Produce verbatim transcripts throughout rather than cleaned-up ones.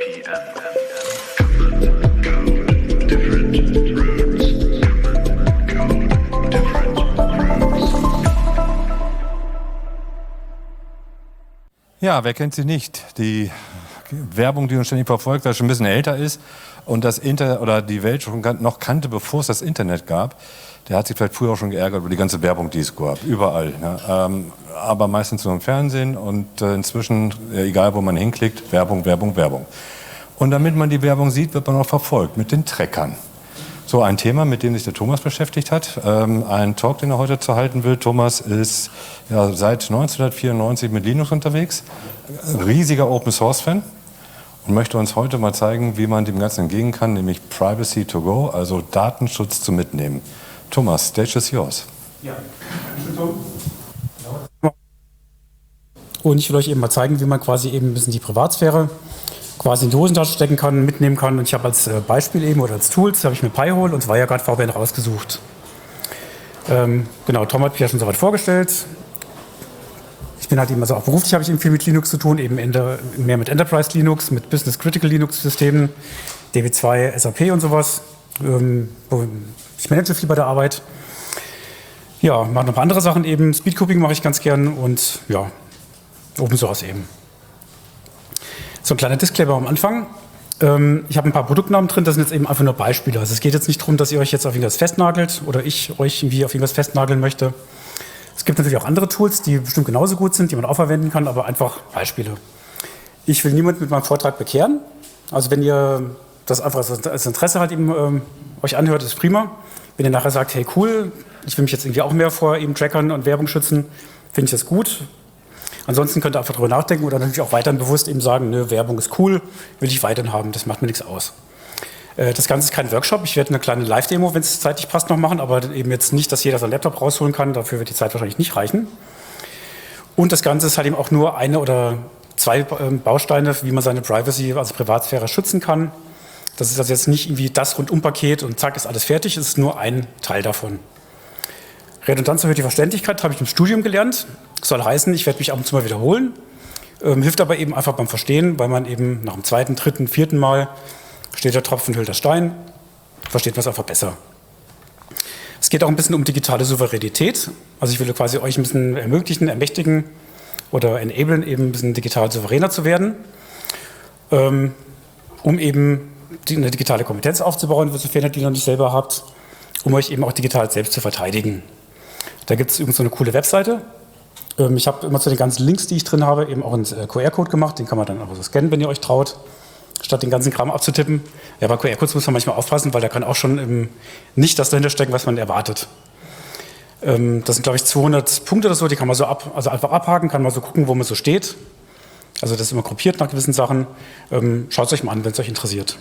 Ja, wer kennt sie nicht? Die Werbung, die uns ständig verfolgt, weil sie schon ein bisschen älter ist und das Inter oder die Welt schon noch kannte, bevor es das Internet gab, der hat sich vielleicht früher auch schon geärgert über die ganze Werbung, die es gab, überall. Ne? Ähm, aber meistens nur im Fernsehen und äh, inzwischen, äh, egal wo man hinklickt, Werbung, Werbung, Werbung. Und damit man die Werbung sieht, wird man auch verfolgt mit den Treckern. So ein Thema, mit dem sich der Thomas beschäftigt hat. Ähm, ein Talk, den er heute zu halten will. Thomas ist ja, seit neunzehnhundertvierundneunzig mit Linux unterwegs, riesiger Open-Source-Fan und möchte uns heute mal zeigen, wie man dem Ganzen entgegen kann, nämlich Privacy to go, also Datenschutz zum Mitnehmen. Thomas, stage is yours. Ja, und ich will euch eben mal zeigen, wie man quasi eben ein bisschen die Privatsphäre quasi in die Hosentasche stecken kann, mitnehmen kann. Und ich habe als Beispiel eben oder als Tools habe ich mir Pi-hole und Wirecard V P N rausgesucht. Ähm, genau, Tom hat mich ja schon soweit vorgestellt. Ich bin halt eben, also auch beruflich habe ich eben viel mit Linux zu tun, eben der, mehr mit Enterprise Linux, mit Business Critical Linux Systemen, D B zwei, S A P und sowas. Ähm, ich manage viel bei der Arbeit. Ja, mache noch ein paar andere Sachen eben. Speedcoping mache ich ganz gern und ja, Open Source eben. So ein kleiner Disclaimer am Anfang. Ähm, ich habe ein paar Produktnamen drin, das sind jetzt eben einfach nur Beispiele. Also es geht jetzt nicht darum, dass ihr euch jetzt auf irgendwas festnagelt oder ich euch irgendwie auf irgendwas festnageln möchte. Es gibt natürlich auch andere Tools, die bestimmt genauso gut sind, die man auch verwenden kann, aber einfach Beispiele. Ich will niemanden mit meinem Vortrag bekehren. Also wenn ihr das einfach als Interesse halt eben ähm, euch anhört, ist prima. Wenn ihr nachher sagt, hey cool, ich will mich jetzt irgendwie auch mehr vor eben Trackern und Werbung schützen, finde ich das gut. Ansonsten könnt ihr einfach drüber nachdenken oder natürlich auch weiterhin bewusst eben sagen, nö, Werbung ist cool, will ich weiterhin haben, das macht mir nichts aus. Äh, das Ganze ist kein Workshop, ich werde eine kleine Live-Demo, wenn es zeitlich passt, noch machen, aber eben jetzt nicht, dass jeder seinen Laptop rausholen kann, dafür wird die Zeit wahrscheinlich nicht reichen. Und das Ganze ist halt eben auch nur eine oder zwei Bausteine, wie man seine Privacy, also Privatsphäre schützen kann. Das ist also jetzt nicht irgendwie das Rundumpaket und zack, ist alles fertig, es ist nur ein Teil davon. Redundanz erhöht die Verständlichkeit, habe ich im Studium gelernt. Soll heißen, ich werde mich ab und zu mal wiederholen. Ähm, hilft aber eben einfach beim Verstehen, weil man eben nach dem zweiten, dritten, vierten Mal steht der Tropfen, hüllt der Stein, versteht man es einfach besser. Es geht auch ein bisschen um digitale Souveränität. Also ich will quasi euch ein bisschen ermöglichen, ermächtigen oder enablen, eben ein bisschen digital souveräner zu werden, ähm, um eben eine digitale Kompetenz aufzubauen, sofern ihr die noch nicht selber habt, um euch eben auch digital selbst zu verteidigen. Da gibt es übrigens so eine coole Webseite. Ähm, ich habe immer zu den ganzen Links, die ich drin habe, eben auch einen äh, Q R-Code gemacht. Den kann man dann auch so scannen, wenn ihr euch traut, statt den ganzen Kram abzutippen. Ja, bei Q R-Codes muss man manchmal aufpassen, weil da kann auch schon ähm, nicht das dahinter stecken, was man erwartet. Ähm, das sind, glaube ich, zweihundert Punkte oder so, die kann man so ab, also einfach abhaken, kann man so gucken, wo man so steht. Also das ist immer gruppiert nach gewissen Sachen. Ähm, Schaut es euch mal an, wenn es euch interessiert.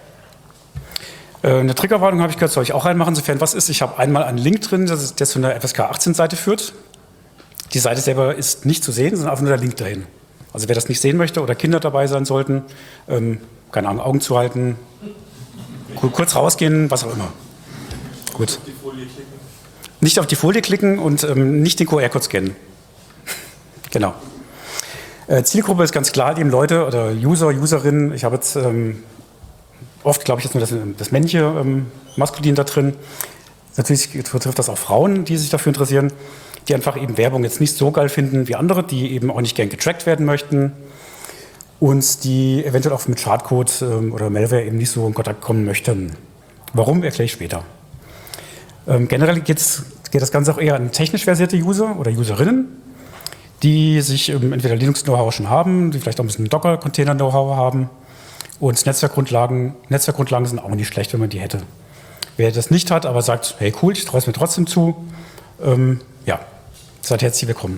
Eine Triggerwarnung habe ich gehört, soll ich auch reinmachen, sofern was ist. Ich habe einmal einen Link drin, der zu einer F S K achtzehn Seite führt. Die Seite selber ist nicht zu sehen, sondern einfach nur der Link dahin. Also wer das nicht sehen möchte oder Kinder dabei sein sollten, ähm, keine Ahnung, Augen zuhalten, kurz rausgehen, was auch immer. Gut. Auf die Folie klicken. Nicht auf die Folie klicken und ähm, nicht den Q R-Code scannen. Genau. Äh, Zielgruppe ist ganz klar, eben Leute oder User, Userinnen. Ich habe jetzt ähm, oft, glaube ich, jetzt nur das, das männliche ähm, Maskulin da drin. Natürlich betrifft das auch Frauen, die sich dafür interessieren, die einfach eben Werbung jetzt nicht so geil finden wie andere, die eben auch nicht gern getrackt werden möchten und die eventuell auch mit Schadcode ähm, oder Malware eben nicht so in Kontakt kommen möchten. Warum, erkläre ich später. Ähm, generell geht's, geht das Ganze auch eher an technisch versierte User oder Userinnen, die sich ähm, entweder Linux-Know-how schon haben, die vielleicht auch ein bisschen Docker-Container-Know-how haben. Und Netzwerkgrundlagen, Netzwerkgrundlagen sind auch nicht schlecht, wenn man die hätte. Wer das nicht hat, aber sagt, hey cool, ich traue es mir trotzdem zu, ähm, ja, seid herzlich willkommen.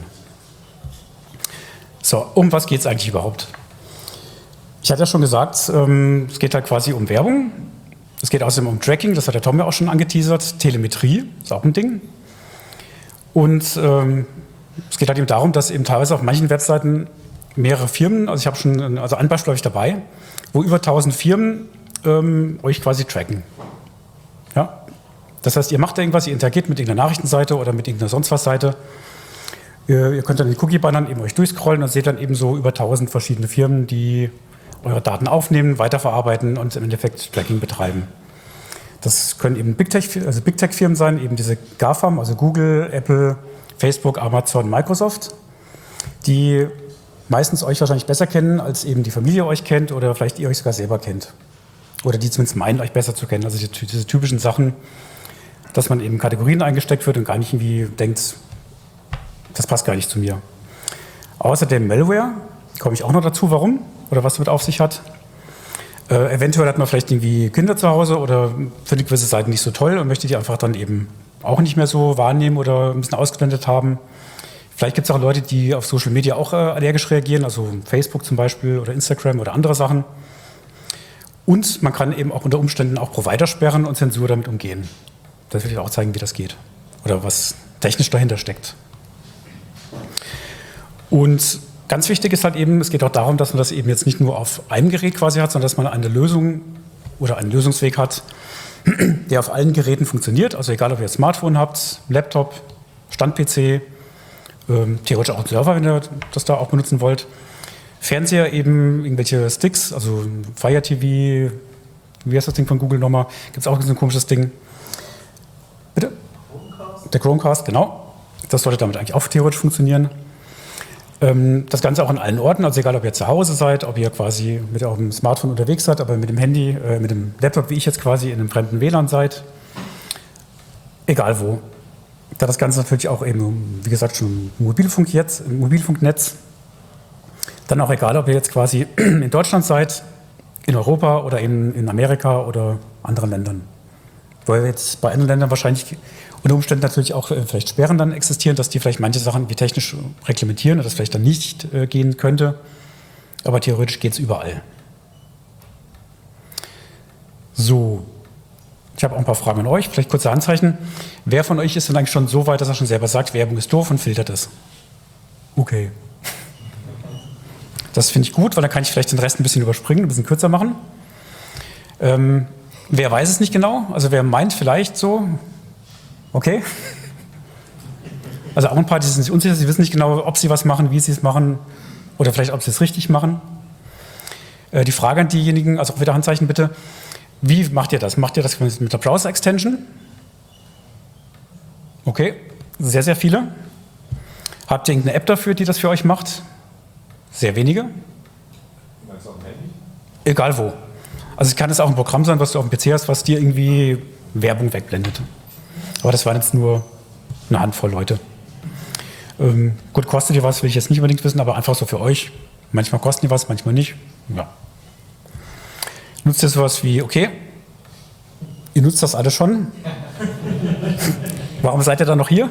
So, um was geht es eigentlich überhaupt? Ich hatte ja schon gesagt, ähm, es geht halt quasi um Werbung. Es geht außerdem um Tracking, das hat der Tom ja auch schon angeteasert. Telemetrie ist auch ein Ding. Und ähm, es geht halt eben darum, dass eben teilweise auf manchen Webseiten mehrere Firmen, also ich habe schon, also ein Beispiel habe ich dabei, wo über tausend Firmen ähm, euch quasi tracken. Ja? Das heißt, ihr macht irgendwas, ihr interagiert mit irgendeiner Nachrichtenseite oder mit irgendeiner sonst was Seite. Ihr, ihr könnt dann den Cookie-Bannern eben euch durchscrollen und seht dann eben so über tausend verschiedene Firmen, die eure Daten aufnehmen, weiterverarbeiten und im Endeffekt Tracking betreiben. Das können eben Big Tech, also Big Tech Firmen sein, eben diese GAFAM, also Google, Apple, Facebook, Amazon, Microsoft, die meistens euch wahrscheinlich besser kennen, als eben die Familie euch kennt oder vielleicht ihr euch sogar selber kennt. Oder die zumindest meinen, euch besser zu kennen. Also die, diese typischen Sachen, dass man eben Kategorien eingesteckt wird und gar nicht irgendwie denkt, das passt gar nicht zu mir. Außerdem Malware, komme ich auch noch dazu, warum oder was damit auf sich hat. Äh, eventuell hat man vielleicht irgendwie Kinder zu Hause oder findet gewisse Seiten nicht so toll und möchte die einfach dann eben auch nicht mehr so wahrnehmen oder ein bisschen ausgeblendet haben. Vielleicht gibt es auch Leute, die auf Social Media auch äh, allergisch reagieren, also Facebook zum Beispiel oder Instagram oder andere Sachen. Und man kann eben auch unter Umständen auch Provider sperren und Zensur damit umgehen. Das will ich auch zeigen, wie das geht oder was technisch dahinter steckt. Und ganz wichtig ist halt eben, es geht auch darum, dass man das eben jetzt nicht nur auf einem Gerät quasi hat, sondern dass man eine Lösung oder einen Lösungsweg hat, der auf allen Geräten funktioniert. Also egal, ob ihr jetzt Smartphone habt, Laptop, Stand-P C, ähm, theoretisch auch einen Server, wenn ihr das da auch benutzen wollt. Fernseher eben, irgendwelche Sticks, also Fire T V, wie heißt das Ding von Google nochmal? Gibt es auch so ein komisches Ding. Bitte? Chromecast. Der Chromecast, genau. Das sollte damit eigentlich auch theoretisch funktionieren. Das Ganze auch an allen Orten, also egal, ob ihr zu Hause seid, ob ihr quasi mit eurem Smartphone unterwegs seid, aber mit dem Handy, äh, mit dem Laptop, wie ich jetzt quasi in einem fremden W L A N seid, egal wo. Da das Ganze natürlich auch eben, wie gesagt, schon Mobilfunk jetzt, im Mobilfunknetz, dann auch egal, ob ihr jetzt quasi in Deutschland seid, in Europa oder in, in Amerika oder anderen Ländern. Weil jetzt bei anderen Ländern wahrscheinlich unter Umständen natürlich auch äh, vielleicht Sperren dann existieren, dass die vielleicht manche Sachen wie technisch reglementieren oder das vielleicht dann nicht äh, gehen könnte. Aber theoretisch geht es überall. So, ich habe auch ein paar Fragen an euch, vielleicht kurze Handzeichen. Wer von euch ist denn eigentlich schon so weit, dass er schon selber sagt, Werbung ist doof und filtert es? Okay. Das finde ich gut, weil dann kann ich vielleicht den Rest ein bisschen überspringen, ein bisschen kürzer machen. Ähm, wer weiß es nicht genau? Also wer meint vielleicht so, okay. Also auch ein paar, die sind sich unsicher, sie wissen nicht genau, ob sie was machen, wie sie es machen oder vielleicht, ob sie es richtig machen. Äh, die Frage an diejenigen, also auch wieder Handzeichen bitte, wie macht ihr das? Macht ihr das mit der Browser-Extension? Okay, sehr, sehr viele. Habt ihr irgendeine App dafür, die das für euch macht? Sehr wenige. Meinst du auf dem Handy? Egal wo. Also es kann es auch ein Programm sein, was du auf dem P C hast, was dir irgendwie Werbung wegblendet. Aber das waren jetzt nur eine Handvoll Leute. Ähm, gut, kostet die was, will ich jetzt nicht unbedingt wissen, aber einfach so für euch. Manchmal kosten die was, manchmal nicht. Ja. Nutzt ihr sowas wie, okay, ihr nutzt das alle schon. Warum seid ihr dann noch hier?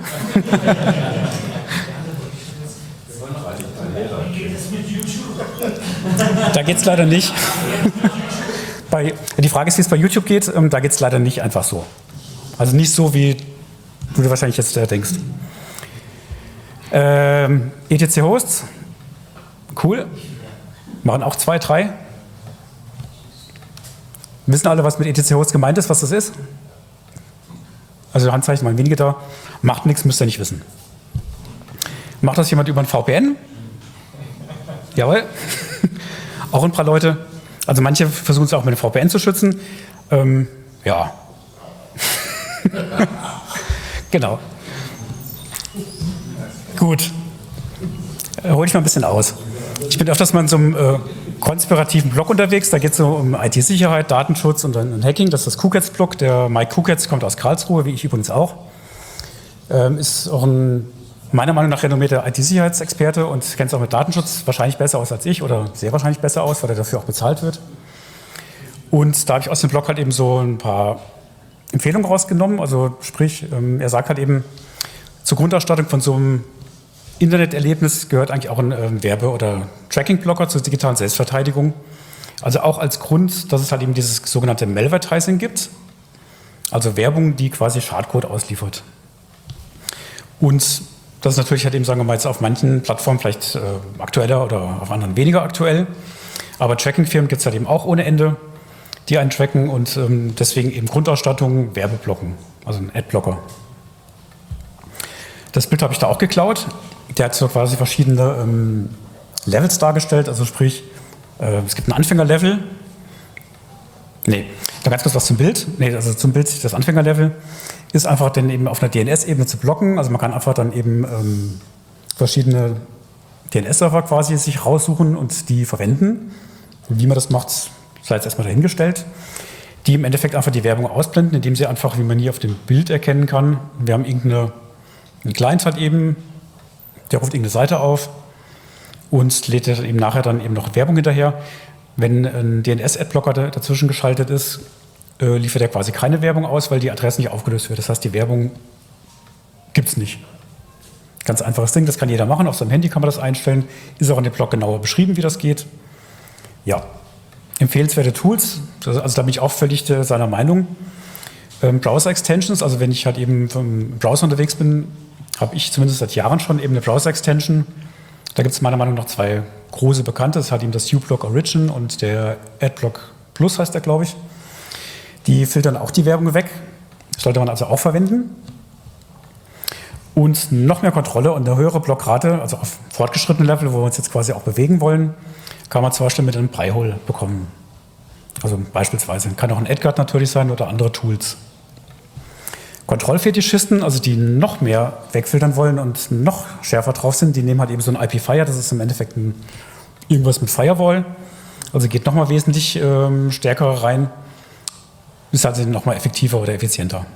Da geht es leider nicht. Bei, die Frage ist, wie es bei YouTube geht. Ähm, da geht es leider nicht einfach so. Also nicht so, wie du dir wahrscheinlich jetzt äh, denkst. Ähm, E T C-Hosts, cool. Machen auch zwei, drei. Wissen alle, was mit E T C-Hosts gemeint ist, was das ist? Also Handzeichen mal wenige da. Macht nichts, müsst ihr nicht wissen. Macht das jemand über ein V P N? Jawohl. Auch ein paar Leute. Also manche versuchen es auch mit dem V P N zu schützen. Ähm, ja. Genau. Gut. Äh, hol ich mal ein bisschen aus. Ich bin öfters mal in so einem äh, konspirativen Blog unterwegs. Da geht es so um I T-Sicherheit, Datenschutz und, und Hacking. Das ist das Kuketz-Blog. Der Mike Kuketz kommt aus Karlsruhe, wie ich übrigens auch. Ähm, ist auch ein meiner Meinung nach renommierter I T-Sicherheitsexperte und kennt es auch mit Datenschutz wahrscheinlich besser aus als ich oder sehr wahrscheinlich besser aus, weil er dafür auch bezahlt wird. Und da habe ich aus dem Blog halt eben so ein paar Empfehlungen rausgenommen. Also sprich, ähm, er sagt halt eben, zur Grundausstattung von so einem Interneterlebnis gehört eigentlich auch ein ähm, Werbe- oder Tracking-Blocker zur digitalen Selbstverteidigung. Also auch als Grund, dass es halt eben dieses sogenannte Malvertising gibt. Also Werbung, die quasi Schadcode ausliefert. Und das ist natürlich halt eben, sagen wir mal, jetzt auf manchen Plattformen vielleicht äh, aktueller oder auf anderen weniger aktuell. Aber Tracking-Firmen gibt es halt eben auch ohne Ende, die einen tracken und ähm, deswegen eben Grundausstattung, Werbeblocken, also ein Adblocker. Das Bild habe ich da auch geklaut. Der hat so quasi verschiedene ähm, Levels dargestellt, also sprich, Äh, es gibt ein Anfängerlevel. Nee, da ganz kurz was zum Bild. Nee, also zum Bild, das Anfängerlevel ist einfach dann eben auf einer D N S-Ebene zu blocken. Also man kann einfach dann eben ähm, verschiedene D N S-Server quasi sich raussuchen und die verwenden. Wie man das macht, sei jetzt erstmal dahingestellt. Die im Endeffekt einfach die Werbung ausblenden, indem sie einfach, wie man hier auf dem Bild erkennen kann, wir haben irgendeine einen Client halt eben, der ruft irgendeine Seite auf und lädt eben nachher dann eben noch Werbung hinterher. Wenn ein D N S-Adblocker dazwischen geschaltet ist, äh, liefert er quasi keine Werbung aus, weil die Adresse nicht aufgelöst wird. Das heißt, die Werbung gibt es nicht. Ganz einfaches Ding, das kann jeder machen. Auf seinem Handy kann man das einstellen. Ist auch in dem Blog genauer beschrieben, wie das geht. Ja, empfehlenswerte Tools. Also da bin ich auch völlig äh, seiner Meinung. Ähm, Browser-Extensions, also wenn ich halt eben vom Browser unterwegs bin, habe ich zumindest seit Jahren schon eben eine Browser-Extension. Da gibt es meiner Meinung nach zwei große bekannte. Das hat eben das uBlock Origin und der Adblock Plus heißt der, glaube ich. Die filtern auch die Werbung weg. Das sollte man also auch verwenden. Und noch mehr Kontrolle und eine höhere Blockrate, also auf fortgeschrittenen Level, wo wir uns jetzt quasi auch bewegen wollen, kann man zum Beispiel mit einem Pi-Hole bekommen. Also beispielsweise. Kann auch ein Edgard natürlich sein oder andere Tools. Kontrollfetischisten, also die noch mehr wegfiltern wollen und noch schärfer drauf sind, die nehmen halt eben so ein I P-Fire, das ist im Endeffekt ein, irgendwas mit Firewall. Also geht nochmal wesentlich ähm, stärker rein, ist also nochmal effektiver oder effizienter.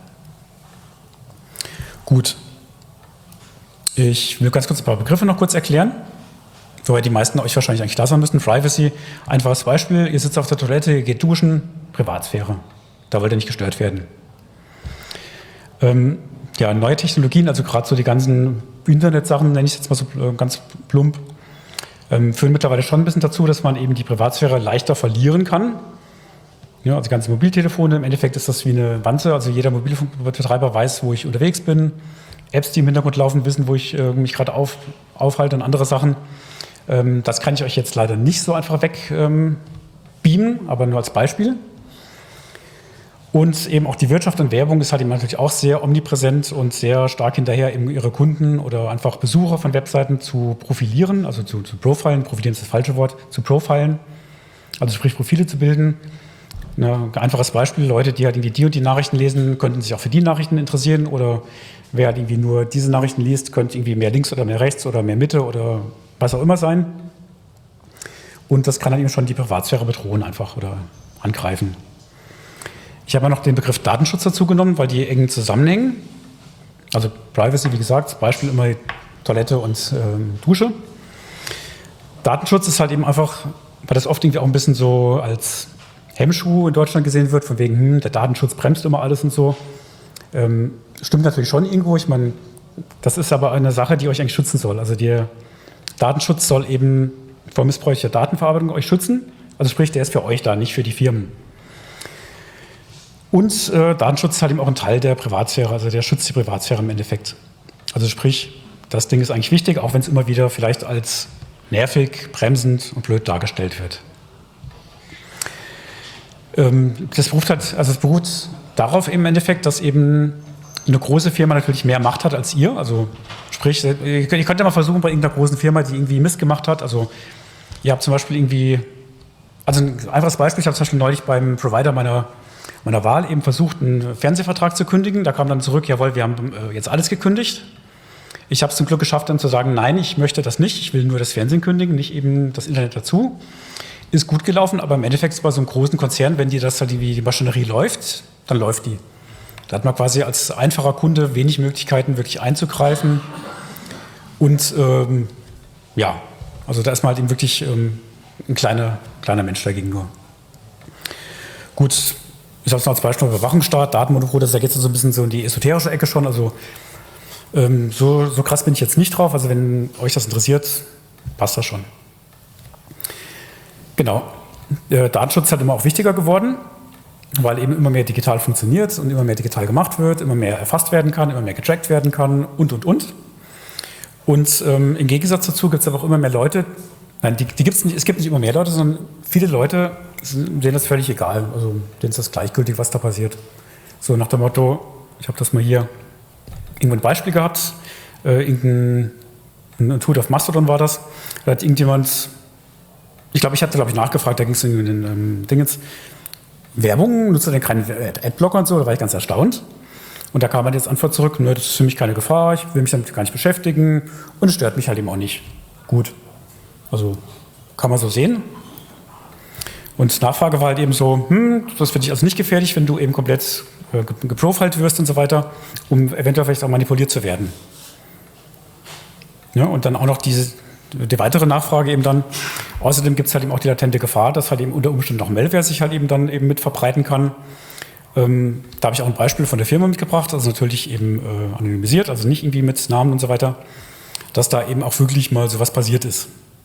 Gut. Ich will ganz kurz ein paar Begriffe noch kurz erklären, wobei die meisten euch wahrscheinlich eigentlich klar sein müssten. Privacy, einfaches Beispiel, ihr sitzt auf der Toilette, ihr geht duschen, Privatsphäre. Da wollt ihr nicht gestört werden. Ähm, ja, neue Technologien, also gerade so die ganzen Internetsachen, nenne ich es jetzt mal so äh, ganz plump, ähm, führen mittlerweile schon ein bisschen dazu, dass man eben die Privatsphäre leichter verlieren kann. Ja, also ganze Mobiltelefone, im Endeffekt ist das wie eine Wanze, also jeder Mobilfunkbetreiber weiß, wo ich unterwegs bin. Apps, die im Hintergrund laufen, wissen, wo ich äh, mich gerade auf, aufhalte und andere Sachen. Ähm, das kann ich euch jetzt leider nicht so einfach wegbeamen, ähm, aber nur als Beispiel. Und eben auch die Wirtschaft und Werbung ist halt eben natürlich auch sehr omnipräsent und sehr stark hinterher, eben ihre Kunden oder einfach Besucher von Webseiten zu profilieren, also zu, zu profilen. Profilieren ist das falsche Wort, zu profilen, also sprich Profile zu bilden. Ein einfaches Beispiel, Leute, die halt irgendwie die und die Nachrichten lesen, könnten sich auch für die Nachrichten interessieren, oder wer halt irgendwie nur diese Nachrichten liest, könnte irgendwie mehr links oder mehr rechts oder mehr Mitte oder was auch immer sein. Und das kann dann eben schon die Privatsphäre bedrohen einfach oder angreifen. Ich habe ja noch den Begriff Datenschutz dazu genommen, weil die eng zusammenhängen. Also Privacy, wie gesagt, Beispiel immer Toilette und ähm, Dusche. Datenschutz ist halt eben einfach, weil das oft irgendwie auch ein bisschen so als Hemmschuh in Deutschland gesehen wird, von wegen, hm, der Datenschutz bremst immer alles und so. Ähm, stimmt natürlich schon irgendwo. Ich meine, das ist aber eine Sache, die euch eigentlich schützen soll. Also der Datenschutz soll eben vor missbräuchlicher Datenverarbeitung euch schützen. Also sprich, der ist für euch da, nicht für die Firmen. Und äh, Datenschutz ist halt eben auch ein Teil der Privatsphäre, also der schützt die Privatsphäre im Endeffekt. Also sprich, das Ding ist eigentlich wichtig, auch wenn es immer wieder vielleicht als nervig, bremsend und blöd dargestellt wird. Ähm, das beruht halt, also es beruht darauf im Endeffekt, dass eben eine große Firma natürlich mehr Macht hat als ihr. Also sprich, ihr könnt, ihr könnt ja mal versuchen, bei irgendeiner großen Firma, die irgendwie Mist gemacht hat, also ihr habt zum Beispiel irgendwie, also ein einfaches Beispiel, ich habe zum Beispiel neulich beim Provider meiner meiner Wahl eben versucht, einen Fernsehvertrag zu kündigen. Da kam dann zurück, jawohl, wir haben äh, jetzt alles gekündigt. Ich habe es zum Glück geschafft, dann zu sagen, nein, ich möchte das nicht. Ich will nur das Fernsehen kündigen, nicht eben das Internet dazu. Ist gut gelaufen, aber im Endeffekt ist bei so einem großen Konzern, wenn die das halt wie die Maschinerie läuft, dann läuft die. Da hat man quasi als einfacher Kunde wenig Möglichkeiten, wirklich einzugreifen. Und ähm, ja, also da ist man halt eben wirklich ähm, ein kleiner, kleiner Mensch dagegen nur. Gut. Ich habe es noch als Beispiel Überwachungsstaat, Datenmonopol, das ist ja jetzt so ein bisschen so in die esoterische Ecke schon. Also ähm, so, so krass bin ich jetzt nicht drauf. Also wenn euch das interessiert, passt das schon. Genau. Der Datenschutz ist halt immer auch wichtiger geworden, weil eben immer mehr digital funktioniert und immer mehr digital gemacht wird, immer mehr erfasst werden kann, immer mehr getrackt werden kann und, und, und. Und ähm, im Gegensatz dazu gibt es aber auch immer mehr Leute, nein, die, die gibt's nicht, es gibt nicht immer mehr Leute, sondern viele Leute, denen ist völlig egal, also denen ist das gleichgültig, was da passiert. So nach dem Motto, ich habe das mal hier irgendwo ein Beispiel gehabt, äh, irgendein ein Tweet auf Mastodon war das, da hat irgendjemand ich glaube, ich hatte, glaube ich, nachgefragt, da ging es in den ähm, Dingens. Werbung, nutzt du denn keinen Adblocker und so? Da war ich ganz erstaunt. Und da kam halt jetzt Antwort zurück, ne, das ist für mich keine Gefahr, ich will mich damit gar nicht beschäftigen und es stört mich halt eben auch nicht. Gut. Also kann man so sehen. Und Nachfrage war halt eben so, hm, das finde ich also nicht gefährlich, wenn du eben komplett äh, geprofiled wirst und so weiter, um eventuell vielleicht auch manipuliert zu werden. Ja, und dann auch noch diese, die weitere Nachfrage eben dann, außerdem gibt es halt eben auch die latente Gefahr, dass halt eben unter Umständen noch Malware sich halt eben dann eben mit verbreiten kann. Ähm, da habe ich auch ein Beispiel von der Firma mitgebracht, also natürlich eben äh, anonymisiert, also nicht irgendwie mit Namen und so weiter, dass da eben auch wirklich mal sowas passiert ist.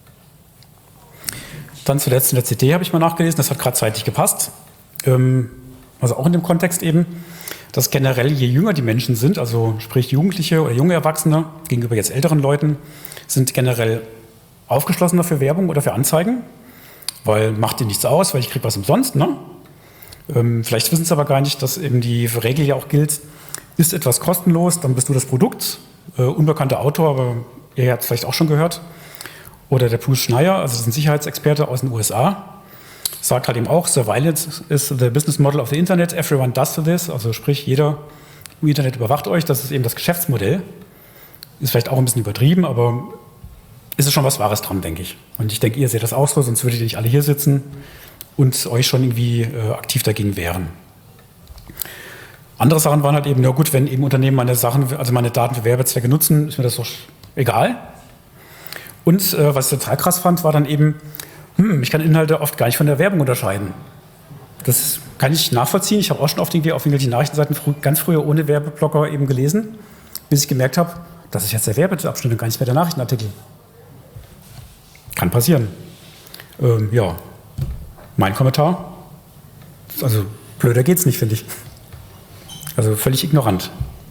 Dann zuletzt in der C T habe ich mal nachgelesen, das hat gerade zeitlich gepasst, ähm, also auch in dem Kontext eben, dass generell je jünger die Menschen sind, also sprich Jugendliche oder junge Erwachsene gegenüber jetzt älteren Leuten, sind generell aufgeschlossener für Werbung oder für Anzeigen, weil macht dir nichts aus, weil ich kriege was umsonst, ne? Ähm, vielleicht wissen Sie aber gar nicht, dass eben die Regel ja auch gilt, ist etwas kostenlos, dann bist du das Produkt. Äh, unbekannter Autor, aber ihr habt es vielleicht auch schon gehört. Oder der Bruce Schneier, also das ist ein Sicherheitsexperte aus den U S A, sagt halt eben auch, Surveillance is the business model of the Internet, everyone does this, also sprich, jeder im Internet überwacht euch, das ist eben das Geschäftsmodell. Ist vielleicht auch ein bisschen übertrieben, aber ist es schon was Wahres dran, denke ich. Und ich denke, ihr seht das auch so, sonst würdet ihr nicht alle hier sitzen und euch schon irgendwie äh, aktiv dagegen wehren. Andere Sachen waren halt eben, na gut, wenn eben Unternehmen meine Sachen, also meine Daten für Werbezwecke nutzen, ist mir das doch egal. Und äh, was ich total krass fand, war dann eben, hm, ich kann Inhalte oft gar nicht von der Werbung unterscheiden. Das kann ich nachvollziehen. Ich habe auch schon oft irgendwie auf irgendwelchen Nachrichtenseiten frü ganz früher ohne Werbeblocker eben gelesen, bis ich gemerkt habe, das ist jetzt der Werbeabschnitt und gar nicht mehr der Nachrichtenartikel. Kann passieren. Ähm, ja. Mein Kommentar, also blöder geht's nicht, finde ich. Also völlig ignorant.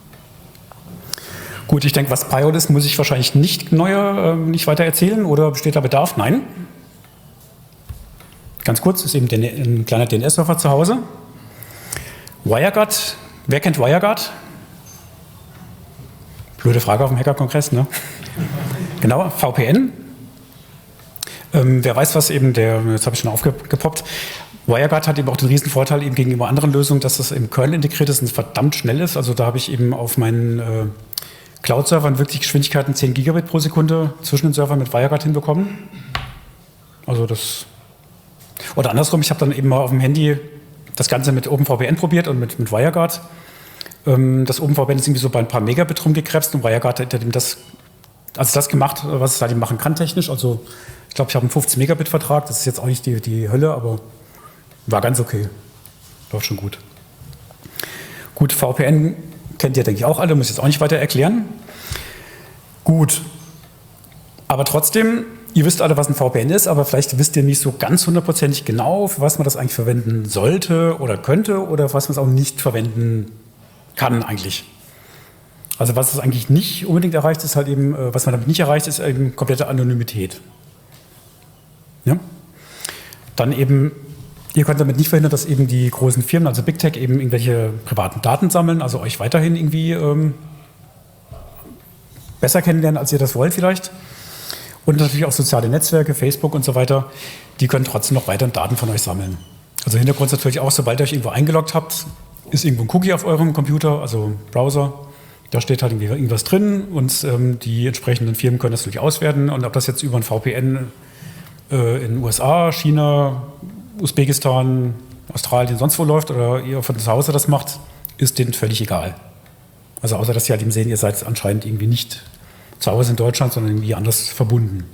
Gut, ich denke, was Pi-hole ist, muss ich wahrscheinlich nicht neuer, äh, nicht weiter erzählen oder besteht da Bedarf? Nein. Ganz kurz, ist eben ein kleiner D N S-Server zu Hause. WireGuard, wer kennt WireGuard? Blöde Frage auf dem Hacker-Kongress, ne? Genau, V P N. Ähm, wer weiß, was eben der, jetzt habe ich schon aufgepoppt, WireGuard hat eben auch den riesen Vorteil eben gegenüber anderen Lösungen, dass das im Kernel integriert ist und verdammt schnell ist. Also da habe ich eben auf meinen äh, Cloud-Servern wirklich Geschwindigkeiten zehn Gigabit pro Sekunde zwischen den Servern mit WireGuard hinbekommen. Also das, oder andersrum, ich habe dann eben mal auf dem Handy das Ganze mit OpenVPN probiert und mit, mit WireGuard. Ähm, das OpenVPN ist irgendwie so bei ein paar Megabit rumgekrebst und WireGuard hat eben das, also das gemacht, was es halt eben machen kann technisch. Also ich glaube, ich habe einen fünfzehn Megabit Vertrag, das ist jetzt auch nicht die, die Hölle, aber war ganz okay. Läuft schon gut. Gut, V P N kennt ihr, denke ich, auch alle, muss ich jetzt auch nicht weiter erklären. Gut. Aber trotzdem, ihr wisst alle, was ein V P N ist, aber vielleicht wisst ihr nicht so ganz hundertprozentig genau, für was man das eigentlich verwenden sollte oder könnte oder für was man es auch nicht verwenden kann eigentlich. Also was es eigentlich nicht unbedingt erreicht, ist halt eben, was man damit nicht erreicht, ist eben komplette Anonymität. Ja? Dann eben, ihr könnt damit nicht verhindern, dass eben die großen Firmen, also Big Tech, eben irgendwelche privaten Daten sammeln, also euch weiterhin irgendwie ähm, besser kennenlernen, als ihr das wollt vielleicht. Und natürlich auch soziale Netzwerke, Facebook und so weiter, die können trotzdem noch weiter Daten von euch sammeln. Also Hintergrund ist natürlich auch, sobald ihr euch irgendwo eingeloggt habt, ist irgendwo ein Cookie auf eurem Computer, also Browser. Da steht halt irgendwie irgendwas drin und ähm, die entsprechenden Firmen können das natürlich auswerten. Und ob das jetzt über ein V P N äh, in den U S A, China, Usbekistan, Australien, sonst wo läuft oder ihr von zu Hause das macht, ist denen völlig egal. Also außer, dass sie halt eben sehen, ihr seid anscheinend irgendwie nicht zu Hause in Deutschland, sondern irgendwie anders verbunden.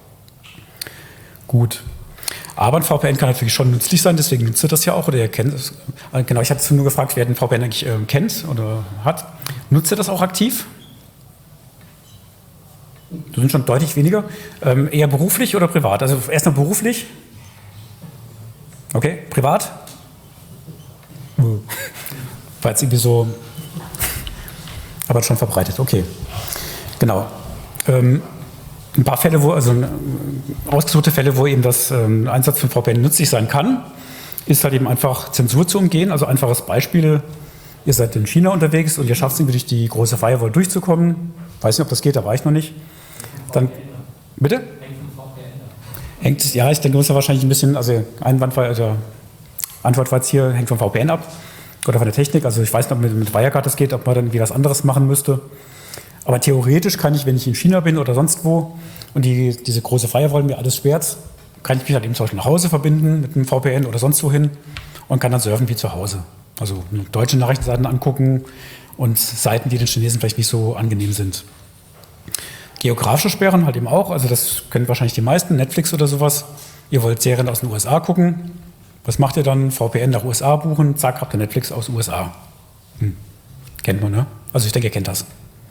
Gut. Aber ein V P N kann natürlich schon nützlich sein, deswegen nutzt ihr das ja auch. Oder ihr kennt es. Genau, ich hatte nur gefragt, wer den V P N eigentlich äh, kennt oder hat. Nutzt ihr das auch aktiv? Das sind schon deutlich weniger. Ähm, eher beruflich oder privat? Also erstmal beruflich. Okay, privat? War jetzt irgendwie so, aber schon verbreitet. Okay, genau. Ähm, ein paar Fälle, wo, also ausgesuchte Fälle, wo eben das ähm, Einsatz von V P N nützlich sein kann, ist halt eben einfach Zensur zu umgehen. Also einfaches Beispiel, ihr seid in China unterwegs und ihr schafft es irgendwie durch die große Firewall durchzukommen. Weiß nicht, ob das geht, da war ich noch nicht. Dann, bitte? Hängt, ja, ich denke, muss ja wahrscheinlich ein bisschen, also Einwand war, also Antwort war jetzt hier, hängt vom V P N ab oder von der Technik. Also ich weiß nicht, ob mit, mit Wirecard das geht, ob man dann irgendwie was anderes machen müsste. Aber theoretisch kann ich, wenn ich in China bin oder sonst wo und die, diese große Firewall mir alles sperrt, kann ich mich halt eben zum Beispiel nach Hause verbinden mit einem V P N oder sonst wohin und kann dann surfen wie zu Hause. Also deutsche Nachrichtenseiten angucken und Seiten, die den Chinesen vielleicht nicht so angenehm sind. Geografische Sperren halt eben auch, also das kennen wahrscheinlich die meisten, Netflix oder sowas. Ihr wollt Serien aus den U S A gucken, was macht ihr dann? V P N nach U S A buchen, zack, habt ihr Netflix aus U S A. Hm. Kennt man, ne? Also ich denke, ihr kennt das.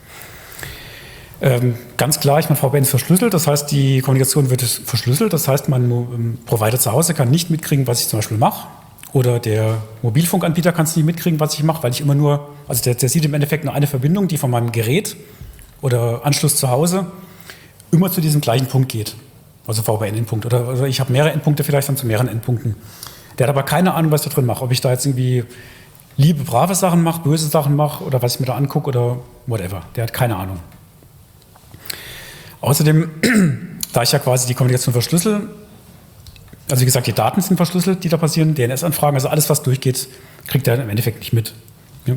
Ähm, ganz klar, ich meine, V P N ist verschlüsselt, das heißt, die Kommunikation wird verschlüsselt, das heißt, mein ähm, Provider zu Hause kann nicht mitkriegen, was ich zum Beispiel mache. Oder der Mobilfunkanbieter kann es nicht mitkriegen, was ich mache, weil ich immer nur, also der, der sieht im Endeffekt nur eine Verbindung, die von meinem Gerät oder Anschluss zu Hause immer zu diesem gleichen Punkt geht. Also V P N-Endpunkt. Oder, oder ich habe mehrere Endpunkte vielleicht dann zu mehreren Endpunkten. Der hat aber keine Ahnung, was ich da drin mache. Ob ich da jetzt irgendwie liebe, brave Sachen mache, böse Sachen mache oder was ich mir da angucke oder whatever. Der hat keine Ahnung. Außerdem, da ich ja quasi die Kommunikation verschlüssel, also wie gesagt, die Daten sind verschlüsselt, die da passieren, D N S-Anfragen, also alles, was durchgeht, kriegt er im Endeffekt nicht mit. Ja.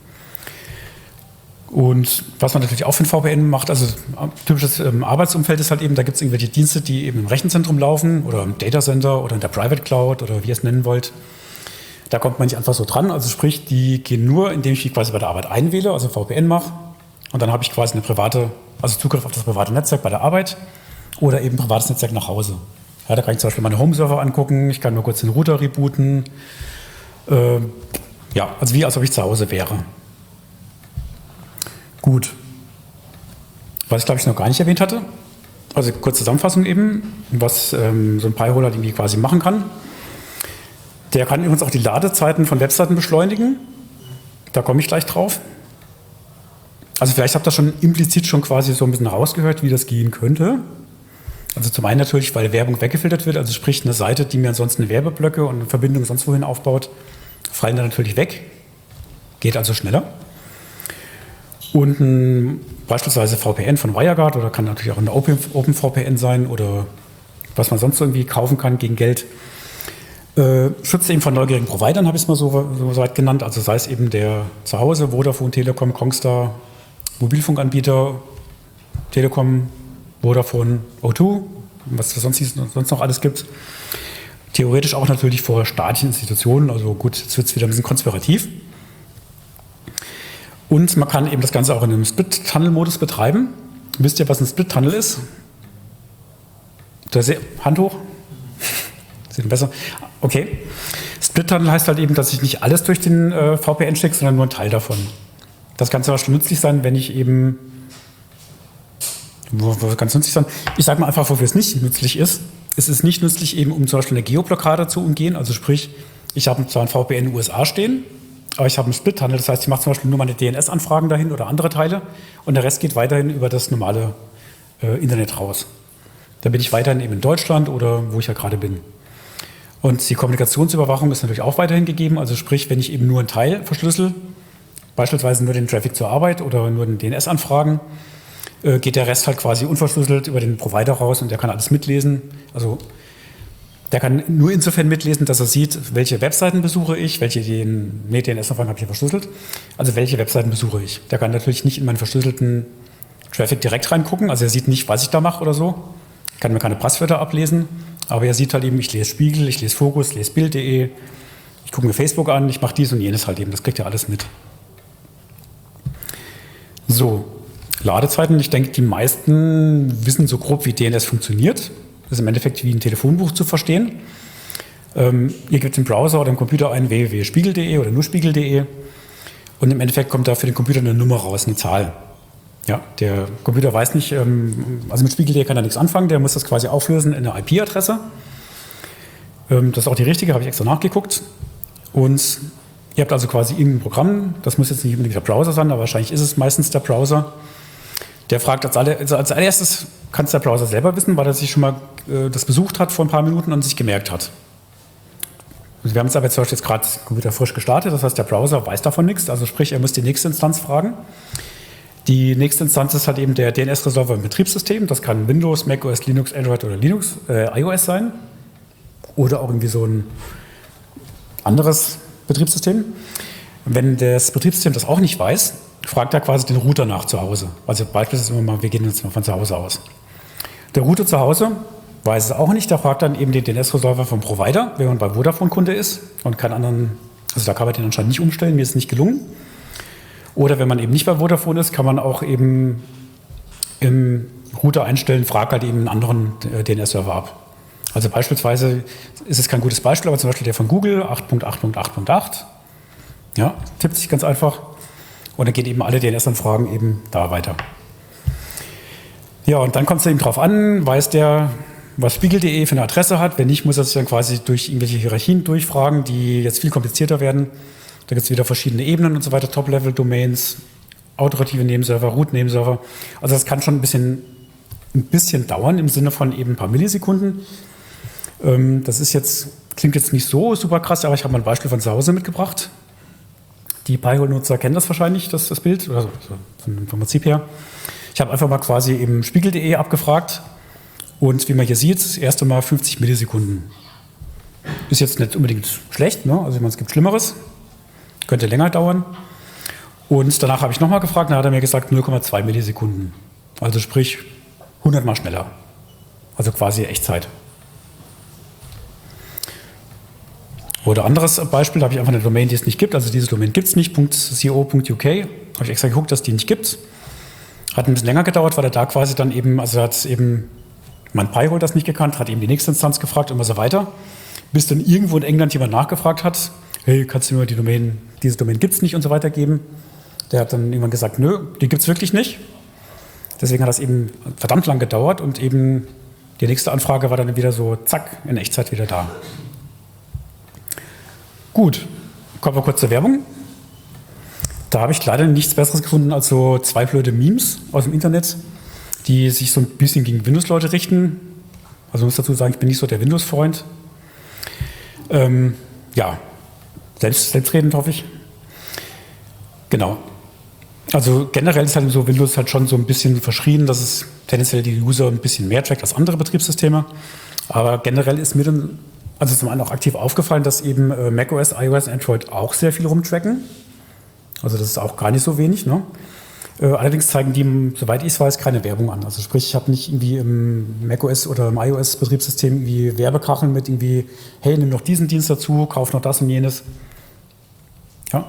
Und was man natürlich auch für ein V P N macht, also typisches ähm, Arbeitsumfeld ist halt eben, da gibt es irgendwelche Dienste, die eben im Rechenzentrum laufen oder im Datacenter oder in der Private Cloud oder wie ihr es nennen wollt. Da kommt man nicht einfach so dran, also sprich, die gehen nur, indem ich die quasi bei der Arbeit einwähle, also V P N mache und dann habe ich quasi eine private, also Zugriff auf das private Netzwerk bei der Arbeit oder eben privates Netzwerk nach Hause. Ja, da kann ich zum Beispiel meine Home-Server angucken, ich kann nur kurz den Router rebooten. Äh, ja, also wie als ob ich zu Hause wäre. Gut. Was ich glaube ich noch gar nicht erwähnt hatte, also kurze Zusammenfassung eben, was ähm, so ein Pi-Hole irgendwie quasi machen kann. Der kann übrigens auch die Ladezeiten von Webseiten beschleunigen. Da komme ich gleich drauf. Also vielleicht habt ihr schon implizit schon quasi so ein bisschen rausgehört, wie das gehen könnte. Also zum einen natürlich, weil Werbung weggefiltert wird, also sprich eine Seite, die mir ansonsten Werbeblöcke und eine Verbindung sonst wohin aufbaut, fallen dann natürlich weg. Geht also schneller. Und ein, beispielsweise V P N von WireGuard oder kann natürlich auch ein Open, OpenVPN sein oder was man sonst irgendwie kaufen kann gegen Geld. Äh, schützt eben von neugierigen Providern, habe ich es mal so, so weit genannt. Also sei es eben der zu Hause, Vodafone, Telekom, Kongstar, Mobilfunkanbieter, Telekom, Vodafone, O zwei, was es sonst, sonst noch alles gibt. Theoretisch auch natürlich vor staatlichen Institutionen. Also gut, jetzt wird es wieder ein bisschen konspirativ. Und man kann eben das Ganze auch in einem Split-Tunnel-Modus betreiben. Wisst ihr, was ein Split-Tunnel ist? Hand hoch? Sieht besser. Okay. Split-Tunnel heißt halt eben, dass ich nicht alles durch den äh, V P N schicke, sondern nur einen Teil davon. Das kann zum Beispiel nützlich sein, wenn ich eben, wo, wo kann es nützlich sein? Ich sage mal einfach, wofür es nicht nützlich ist. Es ist nicht nützlich eben, um zum Beispiel eine Geoblockade zu umgehen. Also sprich, ich habe zwar ein V P N in den U S A stehen, aber ich habe einen Split-Tunnel. Das heißt, ich mache zum Beispiel nur meine D N S-Anfragen dahin oder andere Teile und der Rest geht weiterhin über das normale äh, Internet raus. Da bin ich weiterhin eben in Deutschland oder wo ich ja gerade bin. Und die Kommunikationsüberwachung ist natürlich auch weiterhin gegeben. Also sprich, wenn ich eben nur einen Teil verschlüssel, beispielsweise nur den Traffic zur Arbeit oder nur den D N S-Anfragen, äh, geht der Rest halt quasi unverschlüsselt über den Provider raus und der kann alles mitlesen. Also der kann nur insofern mitlesen, dass er sieht, welche Webseiten besuche ich, welche den, nee, D N S-Anfragen habe ich ja verschlüsselt, also welche Webseiten besuche ich. Der kann natürlich nicht in meinen verschlüsselten Traffic direkt reingucken, also er sieht nicht, was ich da mache oder so, kann mir keine Passwörter ablesen, aber er sieht halt eben, ich lese Spiegel, ich lese Focus, ich lese Bild punkt de, ich gucke mir Facebook an, ich mache dies und jenes halt eben, das kriegt er alles mit. So, Ladezeiten, ich denke, die meisten wissen so grob, wie D N S funktioniert. Das ist im Endeffekt wie ein Telefonbuch zu verstehen. Ähm, ihr gebt im Browser oder im Computer ein w w w punkt spiegel punkt de oder nur spiegel punkt de und im Endeffekt kommt da für den Computer eine Nummer raus, eine Zahl. Ja, der Computer weiß nicht, ähm, also mit spiegel punkt de kann er nichts anfangen, der muss das quasi auflösen in eine I P-Adresse. Ähm, das ist auch die richtige, habe ich extra nachgeguckt. Und ihr habt also quasi irgendein Programm, das muss jetzt nicht unbedingt der Browser sein, aber wahrscheinlich ist es meistens der Browser. Der fragt als, alle, also als allererstes, kann es der Browser selber wissen, weil er sich schon mal äh, das besucht hat vor ein paar Minuten und sich gemerkt hat. Also wir haben es aber zum Beispiel jetzt gerade Computer frisch gestartet, das heißt, der Browser weiß davon nichts, also sprich, er muss die nächste Instanz fragen. Die nächste Instanz ist halt eben der D N S-Resolver im Betriebssystem. Das kann Windows, macOS, Linux, Android oder Linux, äh, iOS sein. Oder auch irgendwie so ein anderes Betriebssystem. Wenn das Betriebssystem das auch nicht weiß, fragt er quasi den Router nach zu Hause. Also beispielsweise immer mal, wir gehen jetzt mal von zu Hause aus. Der Router zu Hause weiß es auch nicht, der fragt dann eben den D N S-Resolver vom Provider, wenn man bei Vodafone-Kunde ist und keinen anderen, also da kann man den anscheinend nicht umstellen, mir ist es nicht gelungen. Oder wenn man eben nicht bei Vodafone ist, kann man auch eben im Router einstellen, fragt halt eben einen anderen D N S-Server ab. Also beispielsweise ist es kein gutes Beispiel, aber zum Beispiel der von Google, acht Punkt acht Punkt acht Punkt acht. Ja, tippt sich ganz einfach. Und dann gehen eben alle D N S-Anfragen eben da weiter. Ja, und dann kommt es eben drauf an, weiß der, was Spiegel Punkt de für eine Adresse hat. Wenn nicht, muss er sich dann quasi durch irgendwelche Hierarchien durchfragen, die jetzt viel komplizierter werden. Da gibt es wieder verschiedene Ebenen und so weiter, Top-Level-Domains, autoritative Nebenserver, Root-Nebenserver. Also das kann schon ein bisschen, ein bisschen dauern im Sinne von eben ein paar Millisekunden. Ähm, das ist jetzt, klingt jetzt nicht so super krass, aber ich habe mal ein Beispiel von zu Hause mitgebracht. Die Pi-Hole-Nutzer kennen das wahrscheinlich, das, das Bild, oder so, vom Prinzip her. Ich habe einfach mal quasi eben Spiegel Punkt de abgefragt und wie man hier sieht, das erste Mal fünfzig Millisekunden. Ist jetzt nicht unbedingt schlecht, ne? Also es gibt Schlimmeres. Könnte länger dauern. Und danach habe ich nochmal gefragt, dann hat er mir gesagt null Komma zwei Millisekunden. Also sprich hundert Mal schneller. Also quasi Echtzeit. Oder anderes Beispiel, da habe ich einfach eine Domain, die es nicht gibt. Also diese Domain gibt es nicht, .co Punkt uk. Habe ich extra geguckt, dass die nicht gibt. Hat ein bisschen länger gedauert, weil er da quasi dann eben, also hat eben mein Pi-Hole das nicht gekannt, hat eben die nächste Instanz gefragt und immer so weiter. Bis dann irgendwo in England jemand nachgefragt hat, hey, kannst du mir die Domain, diese Domain gibt es nicht und so weiter geben. Der hat dann irgendwann gesagt, nö, die gibt es wirklich nicht. Deswegen hat das eben verdammt lang gedauert und eben die nächste Anfrage war dann wieder so, zack, in Echtzeit wieder da. Gut, kommen wir kurz zur Werbung. Da habe ich leider nichts Besseres gefunden als so zwei blöde Memes aus dem Internet, die sich so ein bisschen gegen Windows-Leute richten. Also ich muss dazu sagen, ich bin nicht so der Windows-Freund. Ähm, ja, Selbst, selbstredend, hoffe ich. Genau. Also generell ist halt so Windows halt schon so ein bisschen verschrien, dass es tendenziell die User ein bisschen mehr trackt als andere Betriebssysteme. Aber generell ist mir dann, also zum einen auch aktiv aufgefallen, dass eben äh, macOS, iOS, Android auch sehr viel rumtracken. Also das ist auch gar nicht so wenig, ne? Äh, allerdings zeigen die, soweit ich es weiß, keine Werbung an. Also sprich, ich habe nicht irgendwie im macOS oder im iOS-Betriebssystem irgendwie Werbekacheln mit irgendwie, hey, nimm noch diesen Dienst dazu, kauf noch das und jenes. Ja.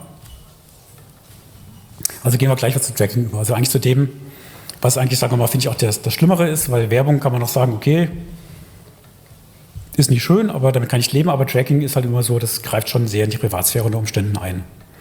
Also gehen wir gleich zu Tracking über. Also eigentlich zu dem, was eigentlich, sagen wir mal, finde ich auch das, das Schlimmere ist, weil Werbung kann man noch sagen, okay, ist nicht schön, aber damit kann ich leben, aber Tracking ist halt immer so, das greift schon sehr in die Privatsphäre unter Umständen ein.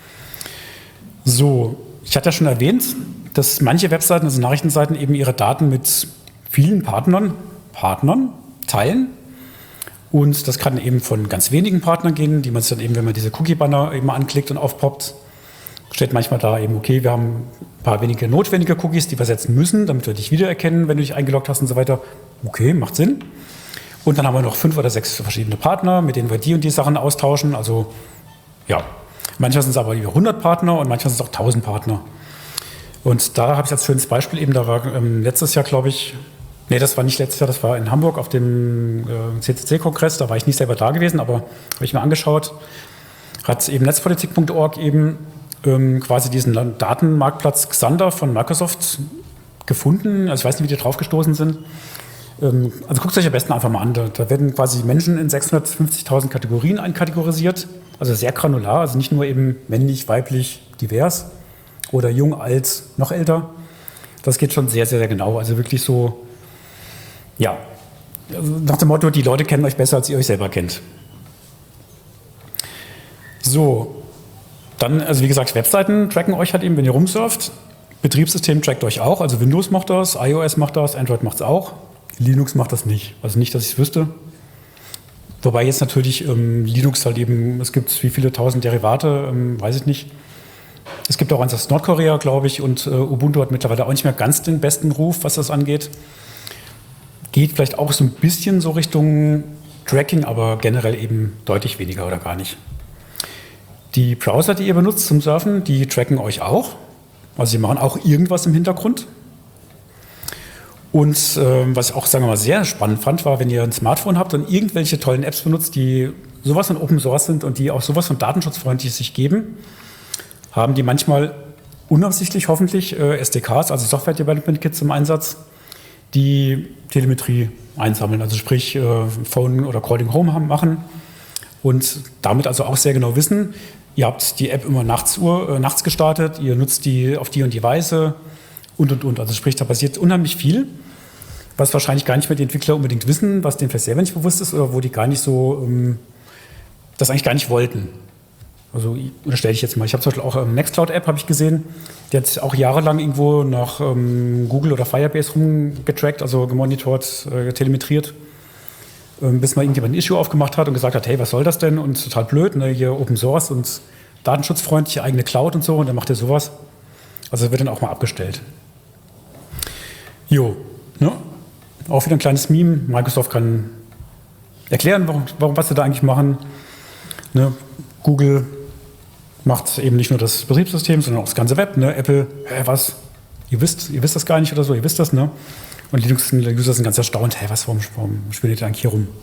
So, ich hatte ja schon erwähnt, dass manche Webseiten, also Nachrichtenseiten, eben ihre Daten mit vielen Partnern, Partnern teilen. Und das kann eben von ganz wenigen Partnern gehen, die man sich dann eben, wenn man diese Cookie-Banner eben anklickt und aufpoppt, steht manchmal da eben, okay, wir haben ein paar wenige notwendige Cookies, die wir setzen müssen, damit wir dich wiedererkennen, wenn du dich eingeloggt hast und so weiter. Okay, macht Sinn. Und dann haben wir noch fünf oder sechs verschiedene Partner, mit denen wir die und die Sachen austauschen. Also ja, manchmal sind es aber über hundert Partner und manchmal sind es auch tausend Partner. Und da habe ich als schönes Beispiel eben, da war ähm, letztes Jahr, glaube ich, nee, das war nicht letztes Jahr, das war in Hamburg auf dem äh, C C C-Kongress, da war ich nicht selber da gewesen, aber habe ich mir angeschaut, hat eben netzpolitik punkt org eben ähm, quasi diesen Datenmarktplatz Xander von Microsoft gefunden. Also ich weiß nicht, wie die drauf gestoßen sind. Ähm, also guckt euch am besten einfach mal an. Da, da werden quasi Menschen in sechshundertfünfzigtausend Kategorien einkategorisiert. Also sehr granular, also nicht nur eben männlich, weiblich, divers oder jung, alt, noch älter. Das geht schon sehr, sehr, sehr genau. Also wirklich so, ja, nach dem Motto, die Leute kennen euch besser, als ihr euch selber kennt. So, dann, also wie gesagt, Webseiten tracken euch halt eben, wenn ihr rumsurft. Betriebssystem trackt euch auch, also Windows macht das, iOS macht das, Android macht es auch. Linux macht das nicht, also nicht, dass ich es wüsste. Wobei jetzt natürlich ähm, Linux halt eben, es gibt wie viele tausend Derivate, ähm, weiß ich nicht. Es gibt auch eins aus Nordkorea, glaube ich, und äh, Ubuntu hat mittlerweile auch nicht mehr ganz den besten Ruf, was das angeht. Geht vielleicht auch so ein bisschen so Richtung Tracking, aber generell eben deutlich weniger oder gar nicht. Die Browser, die ihr benutzt zum Surfen, die tracken euch auch. Also sie machen auch irgendwas im Hintergrund. Und äh, was ich auch, sagen wir mal, sehr spannend fand, war, wenn ihr ein Smartphone habt und irgendwelche tollen Apps benutzt, die sowas von Open Source sind und die auch sowas von datenschutzfreundlich sich geben, haben die manchmal unabsichtlich hoffentlich äh, S D Ks, also Software Development Kits im Einsatz, die Telemetrie einsammeln, also sprich äh, Phone oder Calling Home haben, machen und damit also auch sehr genau wissen, ihr habt die App immer nachts, Uhr, äh, nachts gestartet, ihr nutzt die auf die und die Weise und und und. Also sprich, da passiert unheimlich viel, was wahrscheinlich gar nicht mehr die Entwickler unbedingt wissen, was denen vielleicht selber nicht bewusst ist oder wo die gar nicht so, ähm, das eigentlich gar nicht wollten. Also unterstelle ich jetzt mal. Ich habe zum Beispiel auch eine Nextcloud-App, habe ich gesehen, die hat auch jahrelang irgendwo nach ähm, Google oder Firebase rumgetrackt, also gemonitort, äh, telemetriert, ähm, bis mal irgendjemand ein Issue aufgemacht hat und gesagt hat, hey, was soll das denn? Und total blöd, ne? Hier Open Source und datenschutzfreundliche eigene Cloud und so, und dann macht ihr sowas. Also wird dann auch mal abgestellt. Jo, ne? Auch wieder ein kleines Meme. Microsoft kann erklären, warum, warum was sie da eigentlich machen. Ne? Google macht eben nicht nur das Betriebssystem, sondern auch das ganze Web. Ne? Apple, hä, was? Ihr wisst, ihr wisst das gar nicht oder so, ihr wisst das, ne? Und die Linux-User sind ganz erstaunt, hey, was, warum, warum spielt ihr eigentlich hier rum?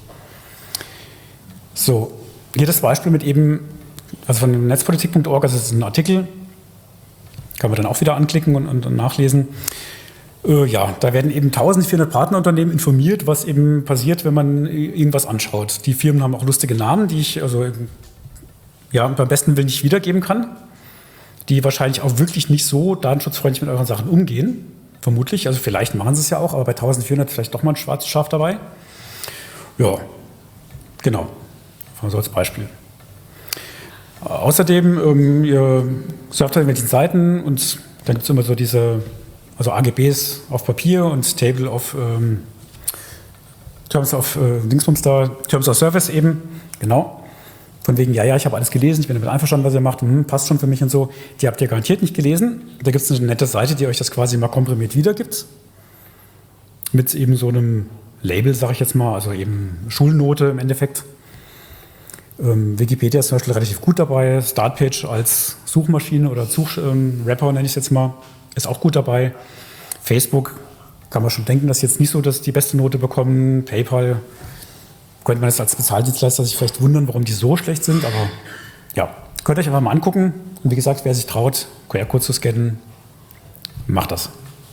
So, hier das Beispiel mit eben, also von netzpolitik punkt org, also das ist ein Artikel, kann man dann auch wieder anklicken und, und, und nachlesen. Äh, ja, da werden eben eintausendvierhundert Partnerunternehmen informiert, was eben passiert, wenn man irgendwas anschaut. Die Firmen haben auch lustige Namen, die ich also ja, beim besten Willen nicht wiedergeben kann, die wahrscheinlich auch wirklich nicht so datenschutzfreundlich mit euren Sachen umgehen, vermutlich. Also vielleicht machen sie es ja auch, aber bei eintausendvierhundert vielleicht doch mal ein schwarzes Schaf dabei. Ja, genau, so als Beispiel. Außerdem, ähm, ihr surft halt mit den Seiten und dann gibt es immer so diese, also A G Bs auf Papier und Table of ähm, Terms of äh, Dingsbums da, Terms of Service eben, genau. Von wegen, ja, ja, ich habe alles gelesen, ich bin damit einverstanden, was ihr macht, hm, passt schon für mich und so. Die habt ihr garantiert nicht gelesen. Da gibt es eine nette Seite, die euch das quasi mal komprimiert wiedergibt. Mit eben so einem Label, sage ich jetzt mal, also eben Schulnote im Endeffekt. Ähm, Wikipedia ist zum Beispiel relativ gut dabei. Startpage als Suchmaschine oder Suchrapper ähm, nenne ich es jetzt mal, ist auch gut dabei. Facebook kann man schon denken, dass jetzt nicht so dass die beste Note bekommen. PayPal könnte man das als Bezahldienstleister sich vielleicht wundern, warum die so schlecht sind, aber ja, könnt ihr euch einfach mal angucken. Und wie gesagt, wer sich traut, Q R-Code zu scannen, macht das.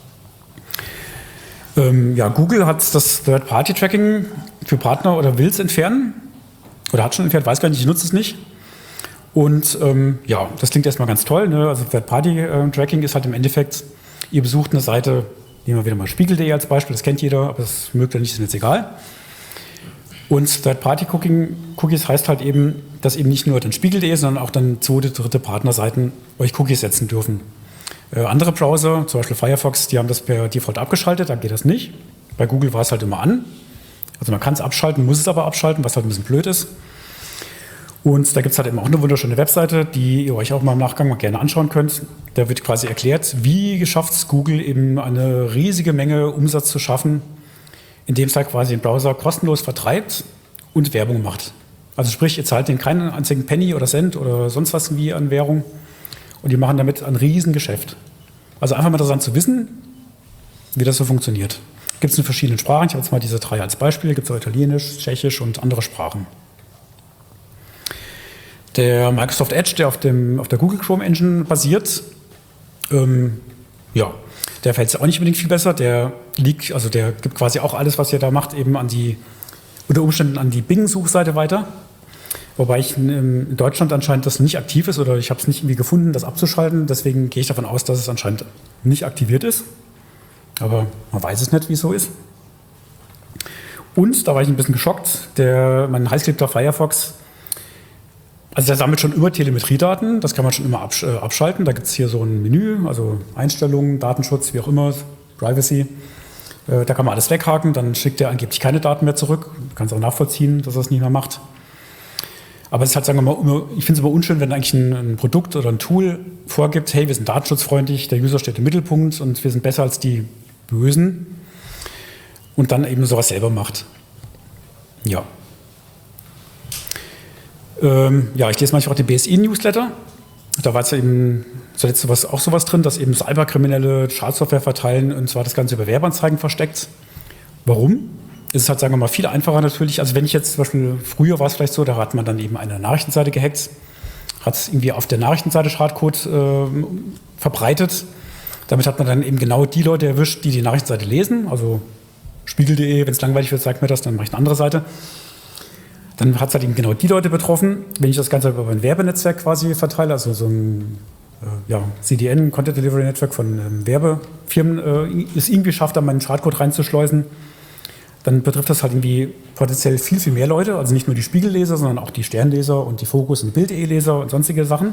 Ähm, ja, Google hat das Third-Party-Tracking für Partner oder will es entfernen. Oder hat schon entfernt, weiß gar nicht, ich nutze es nicht. Und ähm, ja, das klingt erstmal ganz toll. Ne? Also Third-Party-Tracking ist halt im Endeffekt, ihr besucht eine Seite, nehmen wir wieder mal Spiegel punkt de als Beispiel, das kennt jeder, aber das mögt ihr nicht, ist mir jetzt egal. Und Third-Party-Cookies heißt halt eben, dass eben nicht nur dann Spiegel punkt de, sondern auch dann zweite, dritte Partnerseiten euch Cookies setzen dürfen. Äh, andere Browser, zum Beispiel Firefox, die haben das per Default abgeschaltet, da geht das nicht. Bei Google war es halt immer an. Also man kann es abschalten, muss es aber abschalten, was halt ein bisschen blöd ist. Und da gibt es halt eben auch eine wunderschöne Webseite, die ihr euch auch mal im Nachgang mal gerne anschauen könnt. Da wird quasi erklärt, wie schafft es Google eben eine riesige Menge Umsatz zu schaffen, indem es halt quasi den Browser kostenlos vertreibt und Werbung macht. Also sprich, ihr zahlt denen keinen einzigen Penny oder Cent oder sonst was wie an Währung und die machen damit ein Riesengeschäft. Also einfach mal interessant zu wissen, wie das so funktioniert. Gibt es in verschiedenen Sprachen, ich habe jetzt mal diese drei als Beispiel, gibt es auch Italienisch, Tschechisch und andere Sprachen. Der Microsoft Edge, der auf, dem, auf der Google Chrome Engine basiert, ähm, ja, der fällt auch nicht unbedingt viel besser. Der liegt, also der gibt quasi auch alles, was ihr da macht, eben an die, unter Umständen an die Bing-Suchseite weiter. Wobei ich in Deutschland anscheinend das nicht aktiv ist oder ich habe es nicht irgendwie gefunden, das abzuschalten. Deswegen gehe ich davon aus, dass es anscheinend nicht aktiviert ist. Aber man weiß es nicht, wie es so ist. Und, da war ich ein bisschen geschockt, der, mein heißgeliebter Firefox, also der sammelt schon immer Telemetriedaten, das kann man schon immer absch äh, abschalten. Da gibt es hier so ein Menü, also Einstellungen, Datenschutz, wie auch immer, Privacy. Äh, da kann man alles weghaken, dann schickt er angeblich keine Daten mehr zurück. Du kannst auch nachvollziehen, dass er es nicht mehr macht. Aber es ist halt, sagen wir mal, immer, ich finde es immer unschön, wenn eigentlich ein, ein Produkt oder ein Tool vorgibt, hey, wir sind datenschutzfreundlich, der User steht im Mittelpunkt und wir sind besser als die Bösen und dann eben sowas selber macht. Ja. Ähm, ja, ich lese manchmal auch den B S I-Newsletter. Da war es ja eben zuletzt sowas, auch sowas drin, dass eben Cyberkriminelle Schadsoftware verteilen und zwar das Ganze über Werbeanzeigen versteckt. Warum? Es ist halt, sagen wir mal, viel einfacher natürlich. Also wenn ich jetzt zum Beispiel, früher war es vielleicht so, da hat man dann eben eine Nachrichtenseite gehackt, hat es irgendwie auf der Nachrichtenseite Schadcode äh, verbreitet. Damit hat man dann eben genau die Leute erwischt, die die Nachrichtenseite lesen. Also Spiegel punkt de, wenn es langweilig wird, sagt mir das, dann mache ich eine andere Seite. Dann hat es halt eben genau die Leute betroffen. Wenn ich das Ganze über ein Werbenetzwerk quasi verteile, also so ein äh, ja, C D N, Content Delivery Network von ähm, Werbefirmen, äh, es irgendwie schafft, da meinen Schadcode reinzuschleusen, dann betrifft das halt irgendwie potenziell viel, viel mehr Leute. Also nicht nur die Spiegelleser, sondern auch die Sternleser und die Fokus- und Bild punkt de-Leser und sonstige Sachen.